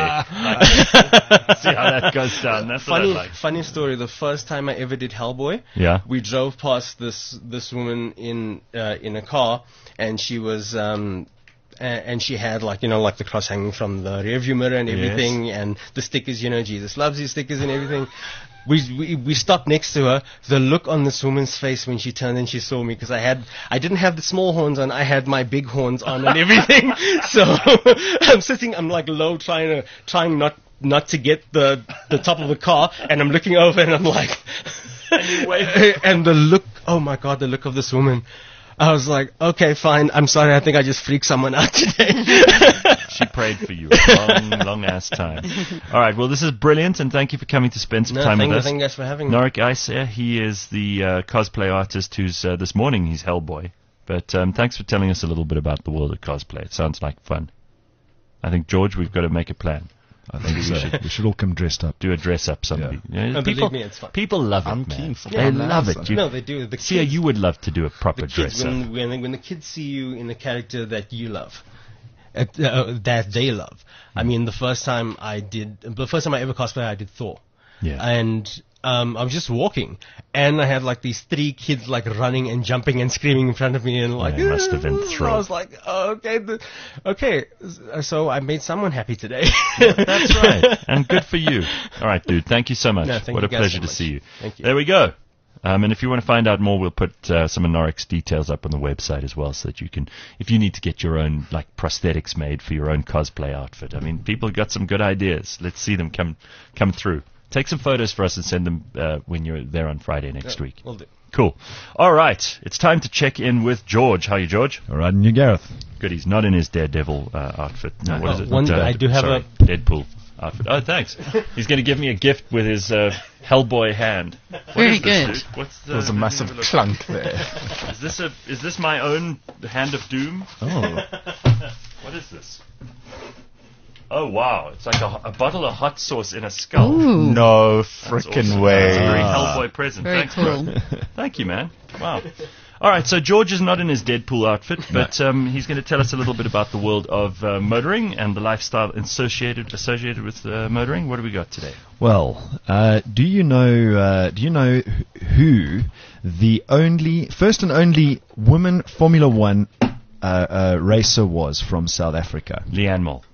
[SPEAKER 2] See how that goes down. That's what I'd
[SPEAKER 6] funny,
[SPEAKER 2] like.
[SPEAKER 6] funny story. The first time I ever did Hellboy,
[SPEAKER 2] Yeah.
[SPEAKER 6] we drove past this this woman in uh, in a car, and she was um, a- and she had like you know like the cross hanging from the rearview mirror and everything, and the stickers, you know, Jesus loves you stickers and everything. We, we we stopped next to her. The look on this woman's face when she turned and she saw me, because I had I didn't have the small horns on, I had my big horns on and everything. So I'm sitting, I'm like low, trying to trying not not to get the the top of the car, and I'm looking over and I'm like, and the look, oh my god, the look of this woman. I was like, okay, fine. I'm sorry. I think I just freaked someone out today.
[SPEAKER 2] She prayed for you a long, long ass time. All right. Well, this is brilliant, and thank you for coming to spend some
[SPEAKER 6] No,
[SPEAKER 2] time
[SPEAKER 6] thank
[SPEAKER 2] with
[SPEAKER 6] you,
[SPEAKER 2] us.
[SPEAKER 6] thank you guys for having me.
[SPEAKER 2] Norik Iser, he is the uh, cosplay artist who's uh, this morning he's Hellboy. But um, thanks for telling us a little bit about the world of cosplay. It sounds like fun. I think, George, we've got to make a plan.
[SPEAKER 7] I think we should, we should all come dressed up.
[SPEAKER 2] Do a dress up somebody.
[SPEAKER 7] Yeah.
[SPEAKER 2] You know,
[SPEAKER 6] Oh, believe
[SPEAKER 2] people,
[SPEAKER 6] me, it's fun.
[SPEAKER 2] people love it,
[SPEAKER 4] I'm
[SPEAKER 2] man.
[SPEAKER 4] keen for
[SPEAKER 2] They
[SPEAKER 4] that.
[SPEAKER 2] love it. You,
[SPEAKER 6] No, they do. The
[SPEAKER 2] see,
[SPEAKER 6] kids,
[SPEAKER 2] you would love to do a proper
[SPEAKER 6] the kids
[SPEAKER 2] dress up.
[SPEAKER 6] when, when when the kids see you in a character that you love, uh, uh, that they love. I mean, the first time I did, the first time I ever cosplayed, I did Thor.
[SPEAKER 2] Yeah.
[SPEAKER 6] And um, I was just walking, and I had like these three kids like running and jumping and screaming in front of me, and like
[SPEAKER 2] they must have been
[SPEAKER 6] "Ah!"
[SPEAKER 2] thrilled.
[SPEAKER 6] I was like, oh, okay, the, okay. So I made someone happy today.
[SPEAKER 2] That's right. And good for you. All right, dude. Thank you so much.
[SPEAKER 6] No, thank
[SPEAKER 2] what
[SPEAKER 6] you
[SPEAKER 2] a
[SPEAKER 6] guys
[SPEAKER 2] pleasure
[SPEAKER 6] so
[SPEAKER 2] to
[SPEAKER 6] much.
[SPEAKER 2] see you.
[SPEAKER 6] Thank you.
[SPEAKER 2] There we go. Um, and if you want to find out more, we'll put uh, some of Norik's details up on the website as well, so that you can, if you need to get your own like prosthetics made for your own cosplay outfit. I mean, people have got some good ideas. Let's see them come come through. Take some photos for us and send them uh, when you're there on Friday next
[SPEAKER 6] Yeah,
[SPEAKER 2] week.
[SPEAKER 6] will do.
[SPEAKER 2] Cool. All right. It's time to check in with George. How are you, George?
[SPEAKER 7] All right, and you, Gareth.
[SPEAKER 2] Good. He's not in his Daredevil uh, outfit. No, what is it?
[SPEAKER 6] One-
[SPEAKER 2] Uh,
[SPEAKER 6] I do have
[SPEAKER 2] sorry, Deadpool outfit. Oh, thanks. He's going to give me a gift with his uh, Hellboy hand. What
[SPEAKER 3] Very
[SPEAKER 2] is this,
[SPEAKER 3] good.
[SPEAKER 2] dude? What's the,
[SPEAKER 4] There was a massive clunk there.
[SPEAKER 2] Is this a? Is this my own Hand of Doom?
[SPEAKER 7] Oh,
[SPEAKER 2] What is this? Oh wow! It's like a, a bottle of hot sauce in a skull.
[SPEAKER 3] Ooh,
[SPEAKER 4] No
[SPEAKER 2] That's
[SPEAKER 4] frickin'
[SPEAKER 2] awesome.
[SPEAKER 4] way.
[SPEAKER 2] That's a very
[SPEAKER 7] Ah.
[SPEAKER 2] Hellboy present.
[SPEAKER 3] very
[SPEAKER 2] Thanks, bro.
[SPEAKER 3] cool.
[SPEAKER 2] Thank you, man. Wow. All right, so George is not in his Deadpool outfit, but um, he's going to tell us a little bit about the world of uh, motoring and the lifestyle associated associated with uh, motoring. What do we got today?
[SPEAKER 7] well, uh, do you know? Uh, do you know wh- who the only first and only woman Formula One uh, uh, racer was from South Africa?
[SPEAKER 2] Leanne Moll.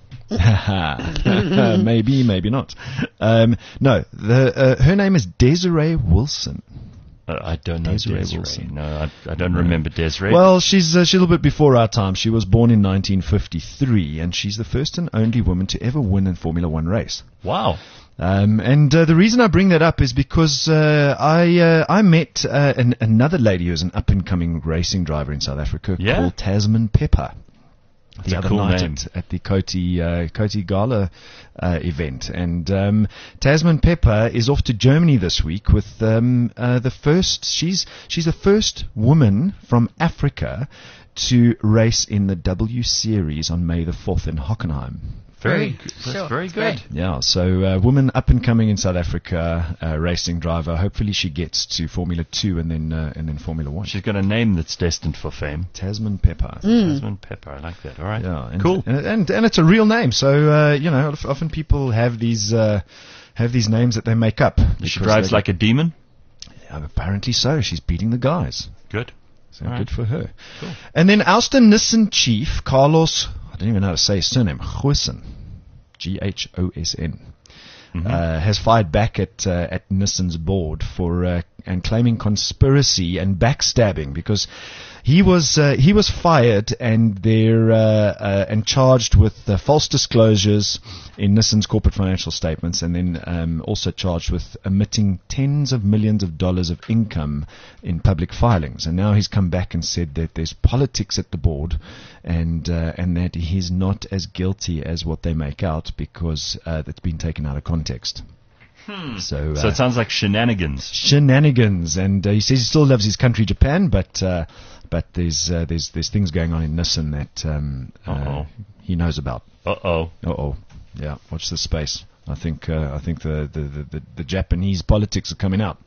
[SPEAKER 7] maybe, maybe not. Um, no, the, uh, her name is Desiree Wilson.
[SPEAKER 2] Uh, I don't know
[SPEAKER 7] Desiree
[SPEAKER 2] Desiree.
[SPEAKER 7] Wilson.
[SPEAKER 2] No, I, I don't remember Desiree.
[SPEAKER 7] Well, she's uh, she's a little bit before our time. She was born in nineteen fifty-three, and she's the first and only woman to ever win a Formula One race.
[SPEAKER 2] wow.
[SPEAKER 7] Um, and uh, the reason I bring that up is because uh, I uh, I met uh, an, another lady who's an up and coming racing driver in South Africa
[SPEAKER 2] Yeah?
[SPEAKER 7] called Tasman Pepper.
[SPEAKER 2] That's
[SPEAKER 7] The
[SPEAKER 2] a
[SPEAKER 7] other
[SPEAKER 2] cool
[SPEAKER 7] night
[SPEAKER 2] name.
[SPEAKER 7] at, at the Coty uh, Coty Gala uh, event, and um, Tasman Pepper is off to Germany this week with um, uh, the first. She's she's the first woman from Africa to race in the W Series on May the fourth in Hockenheim.
[SPEAKER 2] Very,
[SPEAKER 3] Very-
[SPEAKER 2] good. That's
[SPEAKER 3] sure,
[SPEAKER 2] very
[SPEAKER 3] it's
[SPEAKER 2] good.
[SPEAKER 3] great.
[SPEAKER 7] Yeah, so uh, woman up and coming in South Africa, uh, racing driver. Hopefully she gets to Formula Two and then uh, and then Formula One.
[SPEAKER 2] She's got a name that's destined for fame.
[SPEAKER 7] Tasman Pepper.
[SPEAKER 2] Tasman Pepper. I like that. All right.
[SPEAKER 7] Yeah, and,
[SPEAKER 2] Cool.
[SPEAKER 7] And, and and it's a real name. So uh, you know, often people have these uh, have these names that they make up.
[SPEAKER 2] She
[SPEAKER 7] because
[SPEAKER 2] drives
[SPEAKER 7] they-
[SPEAKER 2] like a demon.
[SPEAKER 7] Yeah, apparently so. She's beating the guys.
[SPEAKER 2] Good.
[SPEAKER 7] So
[SPEAKER 2] All right.
[SPEAKER 7] good for her.
[SPEAKER 2] Cool.
[SPEAKER 7] And then Ulster Nissan chief Carlos, I don't even know how to say his surname, Goosen, G H O S N,
[SPEAKER 2] Mm-hmm.
[SPEAKER 7] uh, has fired back at uh, at Nissan's board for uh, and claiming conspiracy and backstabbing because he was uh, he was fired and they're uh, uh, and charged with uh, false disclosures in Nissan's corporate financial statements, and then um, also charged with omitting tens of millions of dollars of income in public filings. And now he's come back and said that there's politics at the board, and uh, and that he's not as guilty as what they make out because uh, that's been taken out of context. So, uh,
[SPEAKER 2] So it sounds like shenanigans.
[SPEAKER 7] shenanigans, and uh, he says he still loves his country, Japan, but uh, but there's uh, there's there's things going on in Nissan that um, uh,
[SPEAKER 2] Uh-oh.
[SPEAKER 7] he knows about.
[SPEAKER 2] Uh oh.
[SPEAKER 7] Uh oh, yeah. Watch this space. I think uh, I think the, the, the, the, the Japanese politics are coming out.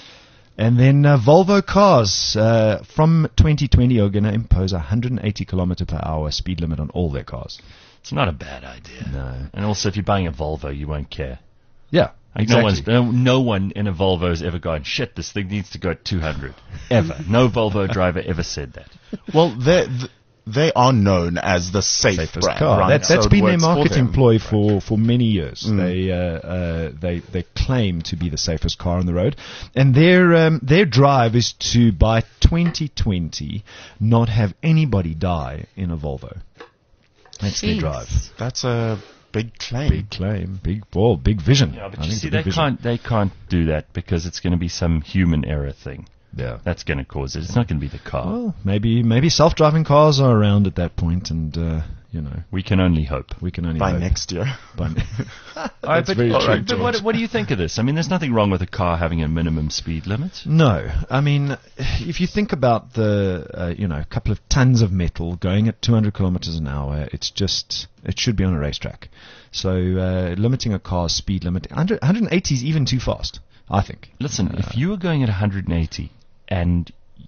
[SPEAKER 7] And then uh, Volvo cars uh, from twenty twenty are going to impose a one hundred eighty kilometer per hour speed limit on all their cars.
[SPEAKER 2] It's not a bad idea.
[SPEAKER 7] No.
[SPEAKER 2] And also, if you're buying a Volvo, you won't care.
[SPEAKER 7] Yeah,
[SPEAKER 2] Like no one's, no, no one in a Volvo has ever gone, shit, this thing needs to go at two hundred. Ever. No Volvo driver ever said that.
[SPEAKER 4] Well, they they are known as the safe
[SPEAKER 7] safest
[SPEAKER 4] brand,
[SPEAKER 7] car.
[SPEAKER 4] right?
[SPEAKER 7] That,
[SPEAKER 4] So
[SPEAKER 7] that's
[SPEAKER 4] it
[SPEAKER 7] been their
[SPEAKER 4] works for
[SPEAKER 7] marketing
[SPEAKER 4] them.
[SPEAKER 7] ploy for, for many years.
[SPEAKER 4] Mm.
[SPEAKER 7] They, uh, uh, they they claim to be the safest car on the road, and their um, their drive is to by twenty twenty not have anybody die in a Volvo. That's their
[SPEAKER 3] Jeez.
[SPEAKER 7] drive.
[SPEAKER 4] That's a big claim.
[SPEAKER 7] Big claim, big ball, big vision.
[SPEAKER 2] Yeah, but
[SPEAKER 7] I
[SPEAKER 2] you
[SPEAKER 7] think
[SPEAKER 2] see,
[SPEAKER 7] it's a
[SPEAKER 2] they
[SPEAKER 7] big vision.
[SPEAKER 2] can't, they can't do that because it's going to be some human error thing.
[SPEAKER 7] Yeah.
[SPEAKER 2] That's going to cause it. It's not going to be the car.
[SPEAKER 7] Well, maybe maybe self-driving cars are around at that point, and uh, you know
[SPEAKER 2] We can only hope.
[SPEAKER 7] we can only
[SPEAKER 4] By
[SPEAKER 7] hope.
[SPEAKER 4] next year.
[SPEAKER 7] By ne-
[SPEAKER 2] All right, but,
[SPEAKER 7] very
[SPEAKER 2] all
[SPEAKER 7] true,
[SPEAKER 2] right, but what,
[SPEAKER 7] George.
[SPEAKER 2] what do you think of this? I mean, there's nothing wrong with a car having a minimum speed limit.
[SPEAKER 7] No, I mean, if you think about the, uh, you know, a couple of tons of metal going at two hundred kilometers an hour, it's just, it should be on a racetrack. So, uh, limiting a car's speed limit, one hundred, one eighty is even too fast, I think.
[SPEAKER 2] Listen,
[SPEAKER 7] Uh,
[SPEAKER 2] if you were going at one hundred eighty and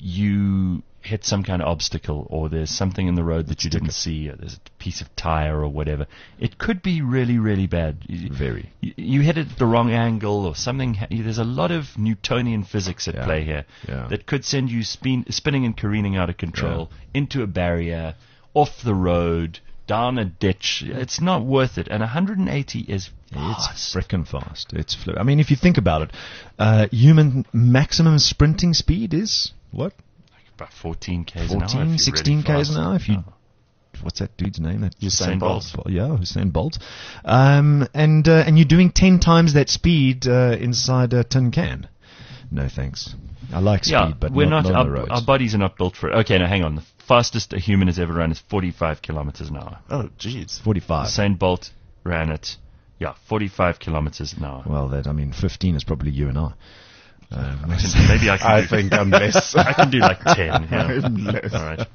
[SPEAKER 2] you hit some kind of obstacle or there's something in the road that you didn't see or there's a piece of tire or whatever, it could be really, really bad. You-
[SPEAKER 7] Very.
[SPEAKER 2] You, you hit it at the wrong angle or something. Ha- there's a lot of Newtonian physics at
[SPEAKER 7] Yeah.
[SPEAKER 2] play here
[SPEAKER 7] Yeah.
[SPEAKER 2] that could send you spin, spinning and careening out of control into a barrier, off the road, down a ditch. It's not worth it. And one hundred eighty is
[SPEAKER 7] It's
[SPEAKER 2] fast.
[SPEAKER 7] frickin' fast. It's flu- I mean, if you think about it, uh, human maximum sprinting speed is what?
[SPEAKER 2] About fourteen k's an hour. if
[SPEAKER 7] fourteen,
[SPEAKER 2] you're
[SPEAKER 7] sixteen
[SPEAKER 2] really
[SPEAKER 7] k's an
[SPEAKER 2] fast.
[SPEAKER 7] hour if you
[SPEAKER 2] Oh.
[SPEAKER 7] what's that dude's name? That
[SPEAKER 4] Usain Bolt.
[SPEAKER 7] Yeah, Usain Bolt. Um, and uh, and you're doing ten times that speed uh, inside a tin can. No thanks. I like speed,
[SPEAKER 2] Yeah,
[SPEAKER 7] but
[SPEAKER 2] we're
[SPEAKER 7] not,
[SPEAKER 2] not,
[SPEAKER 7] not on the
[SPEAKER 2] our,
[SPEAKER 7] roads.
[SPEAKER 2] our bodies are not built for it. Okay, now hang on. The fastest a human has ever run is forty-five kilometers an hour.
[SPEAKER 4] Oh, jeez.
[SPEAKER 7] forty-five.
[SPEAKER 2] Usain Bolt ran it, yeah, forty-five kilometers an hour.
[SPEAKER 7] Well, that I mean, fifteen is probably you and I. Um,
[SPEAKER 2] Maybe I can
[SPEAKER 4] I
[SPEAKER 2] do,
[SPEAKER 4] think I'm less.
[SPEAKER 2] I can do like ten. Yeah.
[SPEAKER 4] I'm less.
[SPEAKER 2] All right.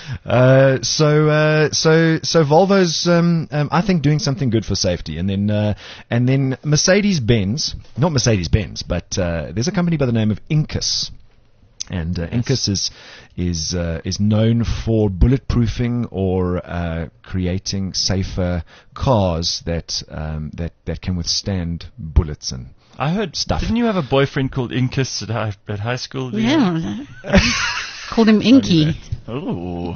[SPEAKER 7] Uh, so, uh, so, so Volvo's, um, um, I think, doing something good for safety, and then, uh, and then Mercedes-Benz, not Mercedes-Benz, but uh, there's a company by the name of Incus, and uh, Incus is is uh, is known for bulletproofing or uh, creating safer cars that um, that that can withstand bullets and.
[SPEAKER 2] I heard
[SPEAKER 7] Stuff.
[SPEAKER 2] Didn't you have a boyfriend called Incus at high, at high school? Did you?
[SPEAKER 3] Yeah. Called him Inky.
[SPEAKER 2] Oh,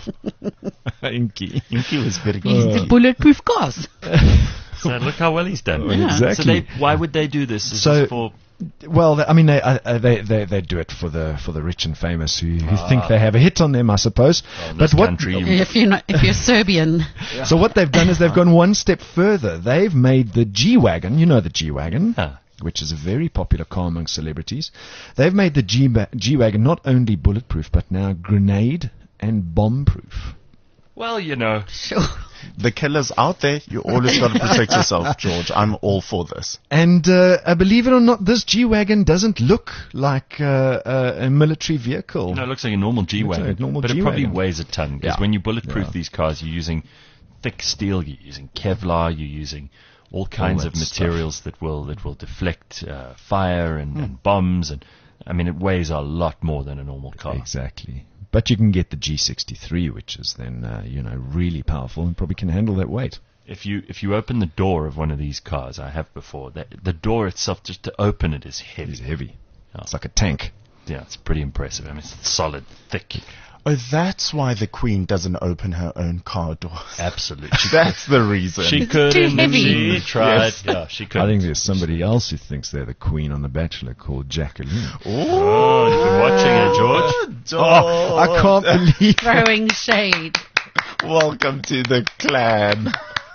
[SPEAKER 7] Inky.
[SPEAKER 4] Inky was very
[SPEAKER 3] He's
[SPEAKER 4] good.
[SPEAKER 3] the bulletproof cars.
[SPEAKER 2] so look how well he's done.
[SPEAKER 7] Yeah. Exactly.
[SPEAKER 2] So they, why would they do this? Is
[SPEAKER 7] So-
[SPEAKER 2] this for
[SPEAKER 7] Well, I mean, they, uh, they they they do it for the for the rich and famous who, who think they have a hit on them, I suppose.
[SPEAKER 2] in
[SPEAKER 7] but
[SPEAKER 2] this
[SPEAKER 7] what?
[SPEAKER 2] country, you-
[SPEAKER 3] If you're not, if you're Serbian,
[SPEAKER 7] So what they've done is they've gone one step further. They've made the G-Wagon. You know the G-Wagon.
[SPEAKER 2] Huh.
[SPEAKER 7] Which is a very popular car among celebrities. They've made the G- G-Wagon not only bulletproof, but now grenade and bomb-proof.
[SPEAKER 2] Well, you know,
[SPEAKER 3] sure.
[SPEAKER 4] The killer's out there. You always got to protect yourself, George. I'm all for this.
[SPEAKER 7] And uh, uh, believe it or not, this G-Wagon doesn't look like uh, uh, a military vehicle.
[SPEAKER 2] you know, it looks like a normal G-Wagon,
[SPEAKER 7] like a normal
[SPEAKER 2] but it probably
[SPEAKER 7] G-Wagon.
[SPEAKER 2] weighs a ton. Because
[SPEAKER 7] Yeah.
[SPEAKER 2] when you bulletproof
[SPEAKER 7] Yeah.
[SPEAKER 2] these cars, you're using thick steel, you're using Kevlar, you're using all kinds
[SPEAKER 7] that
[SPEAKER 2] of
[SPEAKER 7] stuff.
[SPEAKER 2] materials that will that will deflect uh, fire and, and bombs, and I mean, it weighs a lot more than a normal car.
[SPEAKER 7] Exactly. But you can get the G sixty-three, which is then, uh, you know, really powerful and probably can handle that weight.
[SPEAKER 2] If you if you open the door of one of these cars, I have before, that the door itself, just to open it, is heavy.
[SPEAKER 7] It's heavy.
[SPEAKER 2] Oh.
[SPEAKER 7] It's like a tank.
[SPEAKER 2] Yeah, it's pretty impressive. I mean, it's solid, thick.
[SPEAKER 4] Oh, that's why the Queen doesn't open her own car doors.
[SPEAKER 2] Absolutely.
[SPEAKER 4] That's the reason.
[SPEAKER 2] She
[SPEAKER 3] It's
[SPEAKER 2] could,
[SPEAKER 3] too
[SPEAKER 2] and
[SPEAKER 3] heavy.
[SPEAKER 2] she tried.
[SPEAKER 4] Yes.
[SPEAKER 2] Yeah, she could.
[SPEAKER 7] I think there's somebody else who thinks they're the queen on The Bachelor called Jacqueline.
[SPEAKER 2] Oh, you've been watching it, George.
[SPEAKER 4] George.
[SPEAKER 7] Oh, I can't believe
[SPEAKER 3] Throwing shade.
[SPEAKER 4] Welcome to the clan.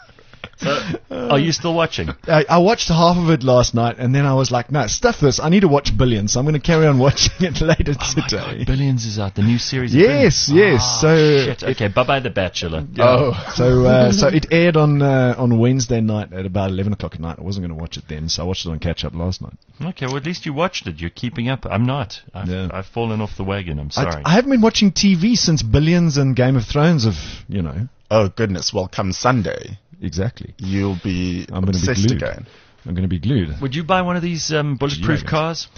[SPEAKER 2] Are you still watching?
[SPEAKER 7] I, I watched half of it last night, and then I was like, no, stuff this. I need to watch Billions, so I'm going to carry on watching it later
[SPEAKER 2] Oh my
[SPEAKER 7] today.
[SPEAKER 2] God, Billions is out. The new series. Of
[SPEAKER 7] Yes,
[SPEAKER 2] Billions.
[SPEAKER 7] yes.
[SPEAKER 2] Ah,
[SPEAKER 7] so
[SPEAKER 2] shit. Okay, bye bye The Bachelor.
[SPEAKER 7] Oh, so uh, so it aired on uh, on Wednesday night at about eleven o'clock at night. I wasn't going to watch it then, so I watched it on catch up last night.
[SPEAKER 2] Okay, well at least you watched it. You're keeping up. I'm not. I've,
[SPEAKER 7] Yeah.
[SPEAKER 2] I've fallen off the wagon. I'm
[SPEAKER 7] I,
[SPEAKER 2] sorry.
[SPEAKER 7] I haven't been watching T V since Billions and Game of Thrones. Have you know
[SPEAKER 4] Oh, goodness. Well, come Sunday,
[SPEAKER 7] exactly?
[SPEAKER 4] you'll be
[SPEAKER 7] I'm going to be
[SPEAKER 4] obsessed
[SPEAKER 7] glued.
[SPEAKER 4] again.
[SPEAKER 7] I'm going to be glued.
[SPEAKER 2] Would you buy one of these um, bulletproof
[SPEAKER 7] G-Wagons.
[SPEAKER 2] cars?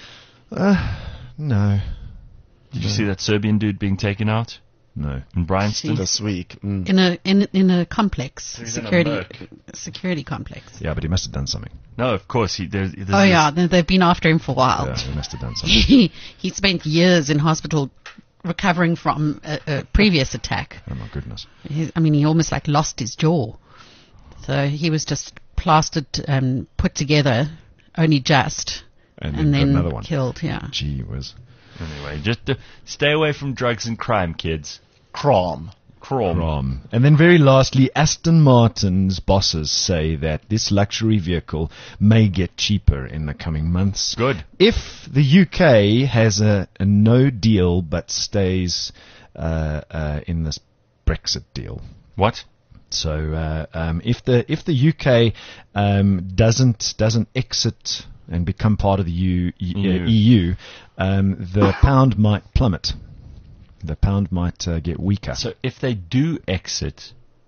[SPEAKER 7] Uh, no,
[SPEAKER 2] Did you see that Serbian dude being taken out
[SPEAKER 7] no.
[SPEAKER 2] in Bryanston?
[SPEAKER 4] This week. Mm.
[SPEAKER 3] In a in in a complex
[SPEAKER 2] He's in a
[SPEAKER 3] security
[SPEAKER 2] Merc.
[SPEAKER 3] security complex.
[SPEAKER 7] Yeah, but he must have done something.
[SPEAKER 2] No, of course. He, there's, there's
[SPEAKER 3] Oh
[SPEAKER 2] this-
[SPEAKER 3] yeah, they- they've been after him for a while.
[SPEAKER 7] Yeah, he must have done something.
[SPEAKER 3] He he spent years in hospital recovering from a, a previous attack.
[SPEAKER 7] Oh my goodness.
[SPEAKER 3] He, I mean, he almost like lost his jaw. So he was just plastered and put together, only just,
[SPEAKER 7] And,
[SPEAKER 3] and
[SPEAKER 7] then,
[SPEAKER 3] then
[SPEAKER 7] got another one.
[SPEAKER 3] killed. Yeah.
[SPEAKER 7] Gee whiz.
[SPEAKER 2] Anyway, just uh, stay away from drugs and crime, kids.
[SPEAKER 4] Crom.
[SPEAKER 2] Chrome.
[SPEAKER 7] Rom. And then very lastly, Aston Martin's bosses say that this luxury vehicle may get cheaper in the coming months.
[SPEAKER 2] Good.
[SPEAKER 7] If the U K has a, a no deal but stays uh, uh, in this Brexit deal.
[SPEAKER 2] What?
[SPEAKER 7] So uh, um, if the if the U K um, doesn't doesn't exit and become part of the U, E
[SPEAKER 2] E U.
[SPEAKER 7] E U, um, the pound might plummet. The pound might uh, get weaker.
[SPEAKER 2] So if they do exit,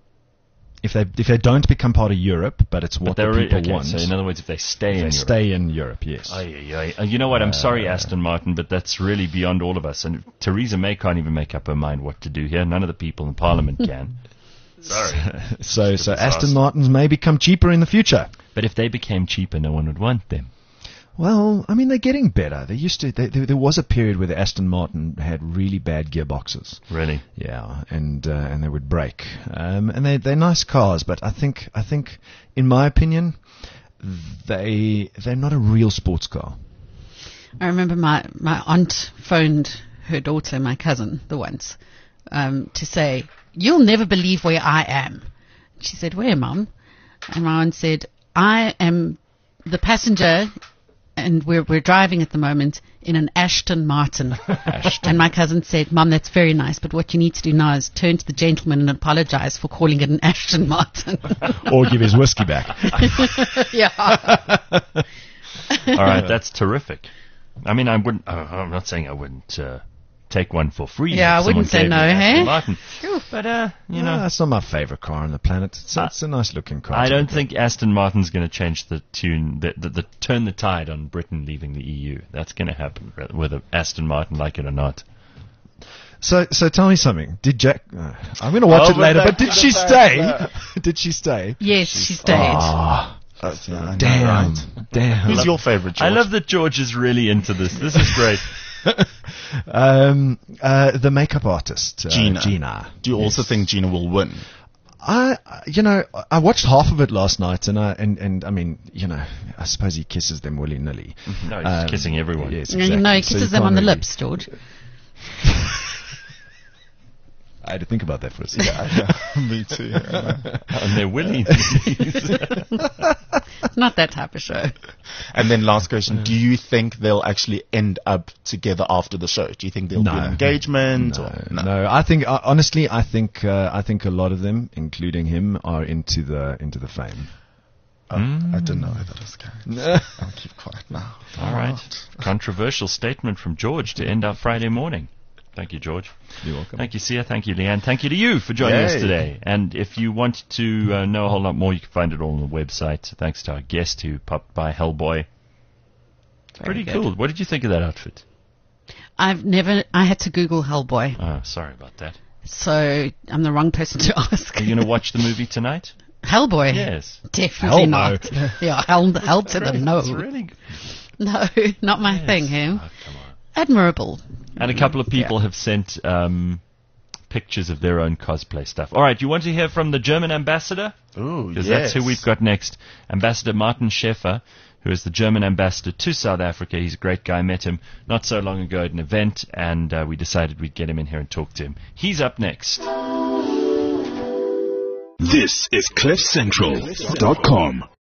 [SPEAKER 7] if they if they don't become part of Europe, but it's
[SPEAKER 2] but
[SPEAKER 7] what the
[SPEAKER 2] they're
[SPEAKER 7] people
[SPEAKER 2] okay,
[SPEAKER 7] want.
[SPEAKER 2] so in other words, if they stay
[SPEAKER 7] if
[SPEAKER 2] in
[SPEAKER 7] they
[SPEAKER 2] Europe.
[SPEAKER 7] stay in Europe, yes.
[SPEAKER 2] Aye, aye, aye. Uh, You know what? I'm sorry, Aston Martin, but that's really beyond all of us. And Theresa May can't even make up her mind what to do here. None of the people in Parliament can. Sorry.
[SPEAKER 7] so so
[SPEAKER 2] It's
[SPEAKER 7] Aston
[SPEAKER 2] awesome.
[SPEAKER 7] Martins may become cheaper in the future.
[SPEAKER 2] But if they became cheaper, no one would want them.
[SPEAKER 7] Well, I mean, they're getting better. They used to. They, they, there was a period where the Aston Martin had really bad gearboxes.
[SPEAKER 2] Really?
[SPEAKER 7] Yeah, and uh, and they would break. Um, and they they're nice cars, but I think I think, in my opinion, they they're not a real sports car.
[SPEAKER 3] I remember my, my aunt phoned her daughter, my cousin, the once, um, to say, you'll never believe where I am. She said, where, Mum? And my aunt said, I am the passenger, and we're we're driving at the moment in an Aston Martin. Ashton. And my cousin said, Mum, that's very nice, but what you need to do now is turn to the gentleman and apologize for calling it an Aston Martin.
[SPEAKER 7] Or give his whiskey back.
[SPEAKER 3] Yeah.
[SPEAKER 2] All right, that's terrific. I mean, I wouldn't. Uh, I'm not saying I wouldn't uh, take one for free.
[SPEAKER 3] Yeah,
[SPEAKER 2] if
[SPEAKER 3] I wouldn't
[SPEAKER 2] someone
[SPEAKER 3] say
[SPEAKER 2] gave me
[SPEAKER 3] no,
[SPEAKER 2] an
[SPEAKER 3] hey?
[SPEAKER 2] Aston Martin. But uh, you
[SPEAKER 7] You
[SPEAKER 2] know,
[SPEAKER 7] know, that's not my favorite car on the planet. It's,
[SPEAKER 2] Uh,
[SPEAKER 7] it's a nice looking car.
[SPEAKER 2] I
[SPEAKER 7] to
[SPEAKER 2] don't
[SPEAKER 7] look at.
[SPEAKER 2] think Aston Martin's going to change the tune, the, the, the turn the tide on Britain leaving the E U. That's going to happen, whether Aston Martin like it or not.
[SPEAKER 7] So, so tell me something. Did Jack? Uh, I'm going to watch
[SPEAKER 4] Oh,
[SPEAKER 7] it later.
[SPEAKER 4] but
[SPEAKER 7] But did
[SPEAKER 4] that's
[SPEAKER 7] she
[SPEAKER 4] the
[SPEAKER 7] stay?
[SPEAKER 4] fact,
[SPEAKER 7] Did she stay?
[SPEAKER 3] Yes, she stayed.
[SPEAKER 7] Ah,
[SPEAKER 4] That's, yeah, I know,
[SPEAKER 7] damn,
[SPEAKER 4] right?
[SPEAKER 7] damn.
[SPEAKER 4] Who's your favorite,
[SPEAKER 2] I
[SPEAKER 4] George?
[SPEAKER 2] love that George is really into this. This is great.
[SPEAKER 7] um, uh, the makeup artist, uh,
[SPEAKER 4] Gina.
[SPEAKER 7] Gina.
[SPEAKER 4] Do you also think Gina will win?
[SPEAKER 7] I, you know, I watched half of it last night, and I, and, and I mean, you know, I suppose he kisses them willy nilly.
[SPEAKER 2] No, he's kissing everyone.
[SPEAKER 7] Yes,
[SPEAKER 3] No,
[SPEAKER 7] exactly.
[SPEAKER 3] No, he
[SPEAKER 7] So
[SPEAKER 3] kisses
[SPEAKER 7] you
[SPEAKER 3] them on
[SPEAKER 7] can't
[SPEAKER 3] the
[SPEAKER 7] really-
[SPEAKER 3] lips, George.
[SPEAKER 7] I had to think about that for a second.
[SPEAKER 4] Me too. yeah.
[SPEAKER 2] And they're willing.
[SPEAKER 3] It's not that type of show.
[SPEAKER 4] And then last question, do you think they'll actually end up together after the show? Do you think there'll be
[SPEAKER 7] No.
[SPEAKER 4] an engagement?
[SPEAKER 7] No,
[SPEAKER 4] or,
[SPEAKER 7] no. I think uh, honestly, I think uh, I think a lot of them, including him, are into the into the fame.
[SPEAKER 4] Oh, I didn't know that was going. I'll keep quiet now.
[SPEAKER 2] All right. Controversial statement from George to end our Friday morning. Thank you, George.
[SPEAKER 7] You're welcome.
[SPEAKER 2] Thank you, Sia. Thank you, Leanne. Thank you to you for joining us
[SPEAKER 4] Yay.
[SPEAKER 2] today. And if you want to uh, know a whole lot more, you can find it all on the website. Thanks to our guest who popped by, Hellboy. Pretty
[SPEAKER 3] good.
[SPEAKER 2] cool. What did you think of that outfit?
[SPEAKER 3] I've never, I had to Google Hellboy,
[SPEAKER 2] Oh, sorry about that.
[SPEAKER 3] so I'm the wrong person to ask.
[SPEAKER 2] Are you going to watch the movie tonight?
[SPEAKER 3] Hellboy?
[SPEAKER 2] Yes.
[SPEAKER 3] Definitely
[SPEAKER 7] Hell no.
[SPEAKER 3] not. Yeah, hell, hell to the no.
[SPEAKER 2] It's really good.
[SPEAKER 3] No, not my
[SPEAKER 2] Yes.
[SPEAKER 3] thing, him.
[SPEAKER 2] Oh, come on.
[SPEAKER 3] Admirable.
[SPEAKER 2] And a couple of people have sent um, pictures of their own cosplay stuff. All right, you want to hear from the German ambassador?
[SPEAKER 4] Ooh,
[SPEAKER 2] Because
[SPEAKER 4] yes.
[SPEAKER 2] that's who we've got next. Ambassador Martin Schäfer, who is the German ambassador to South Africa. He's a great guy. I met him not so long ago at an event, and uh, we decided we'd get him in here and talk to him. He's up next.
[SPEAKER 1] This is cliff central dot com.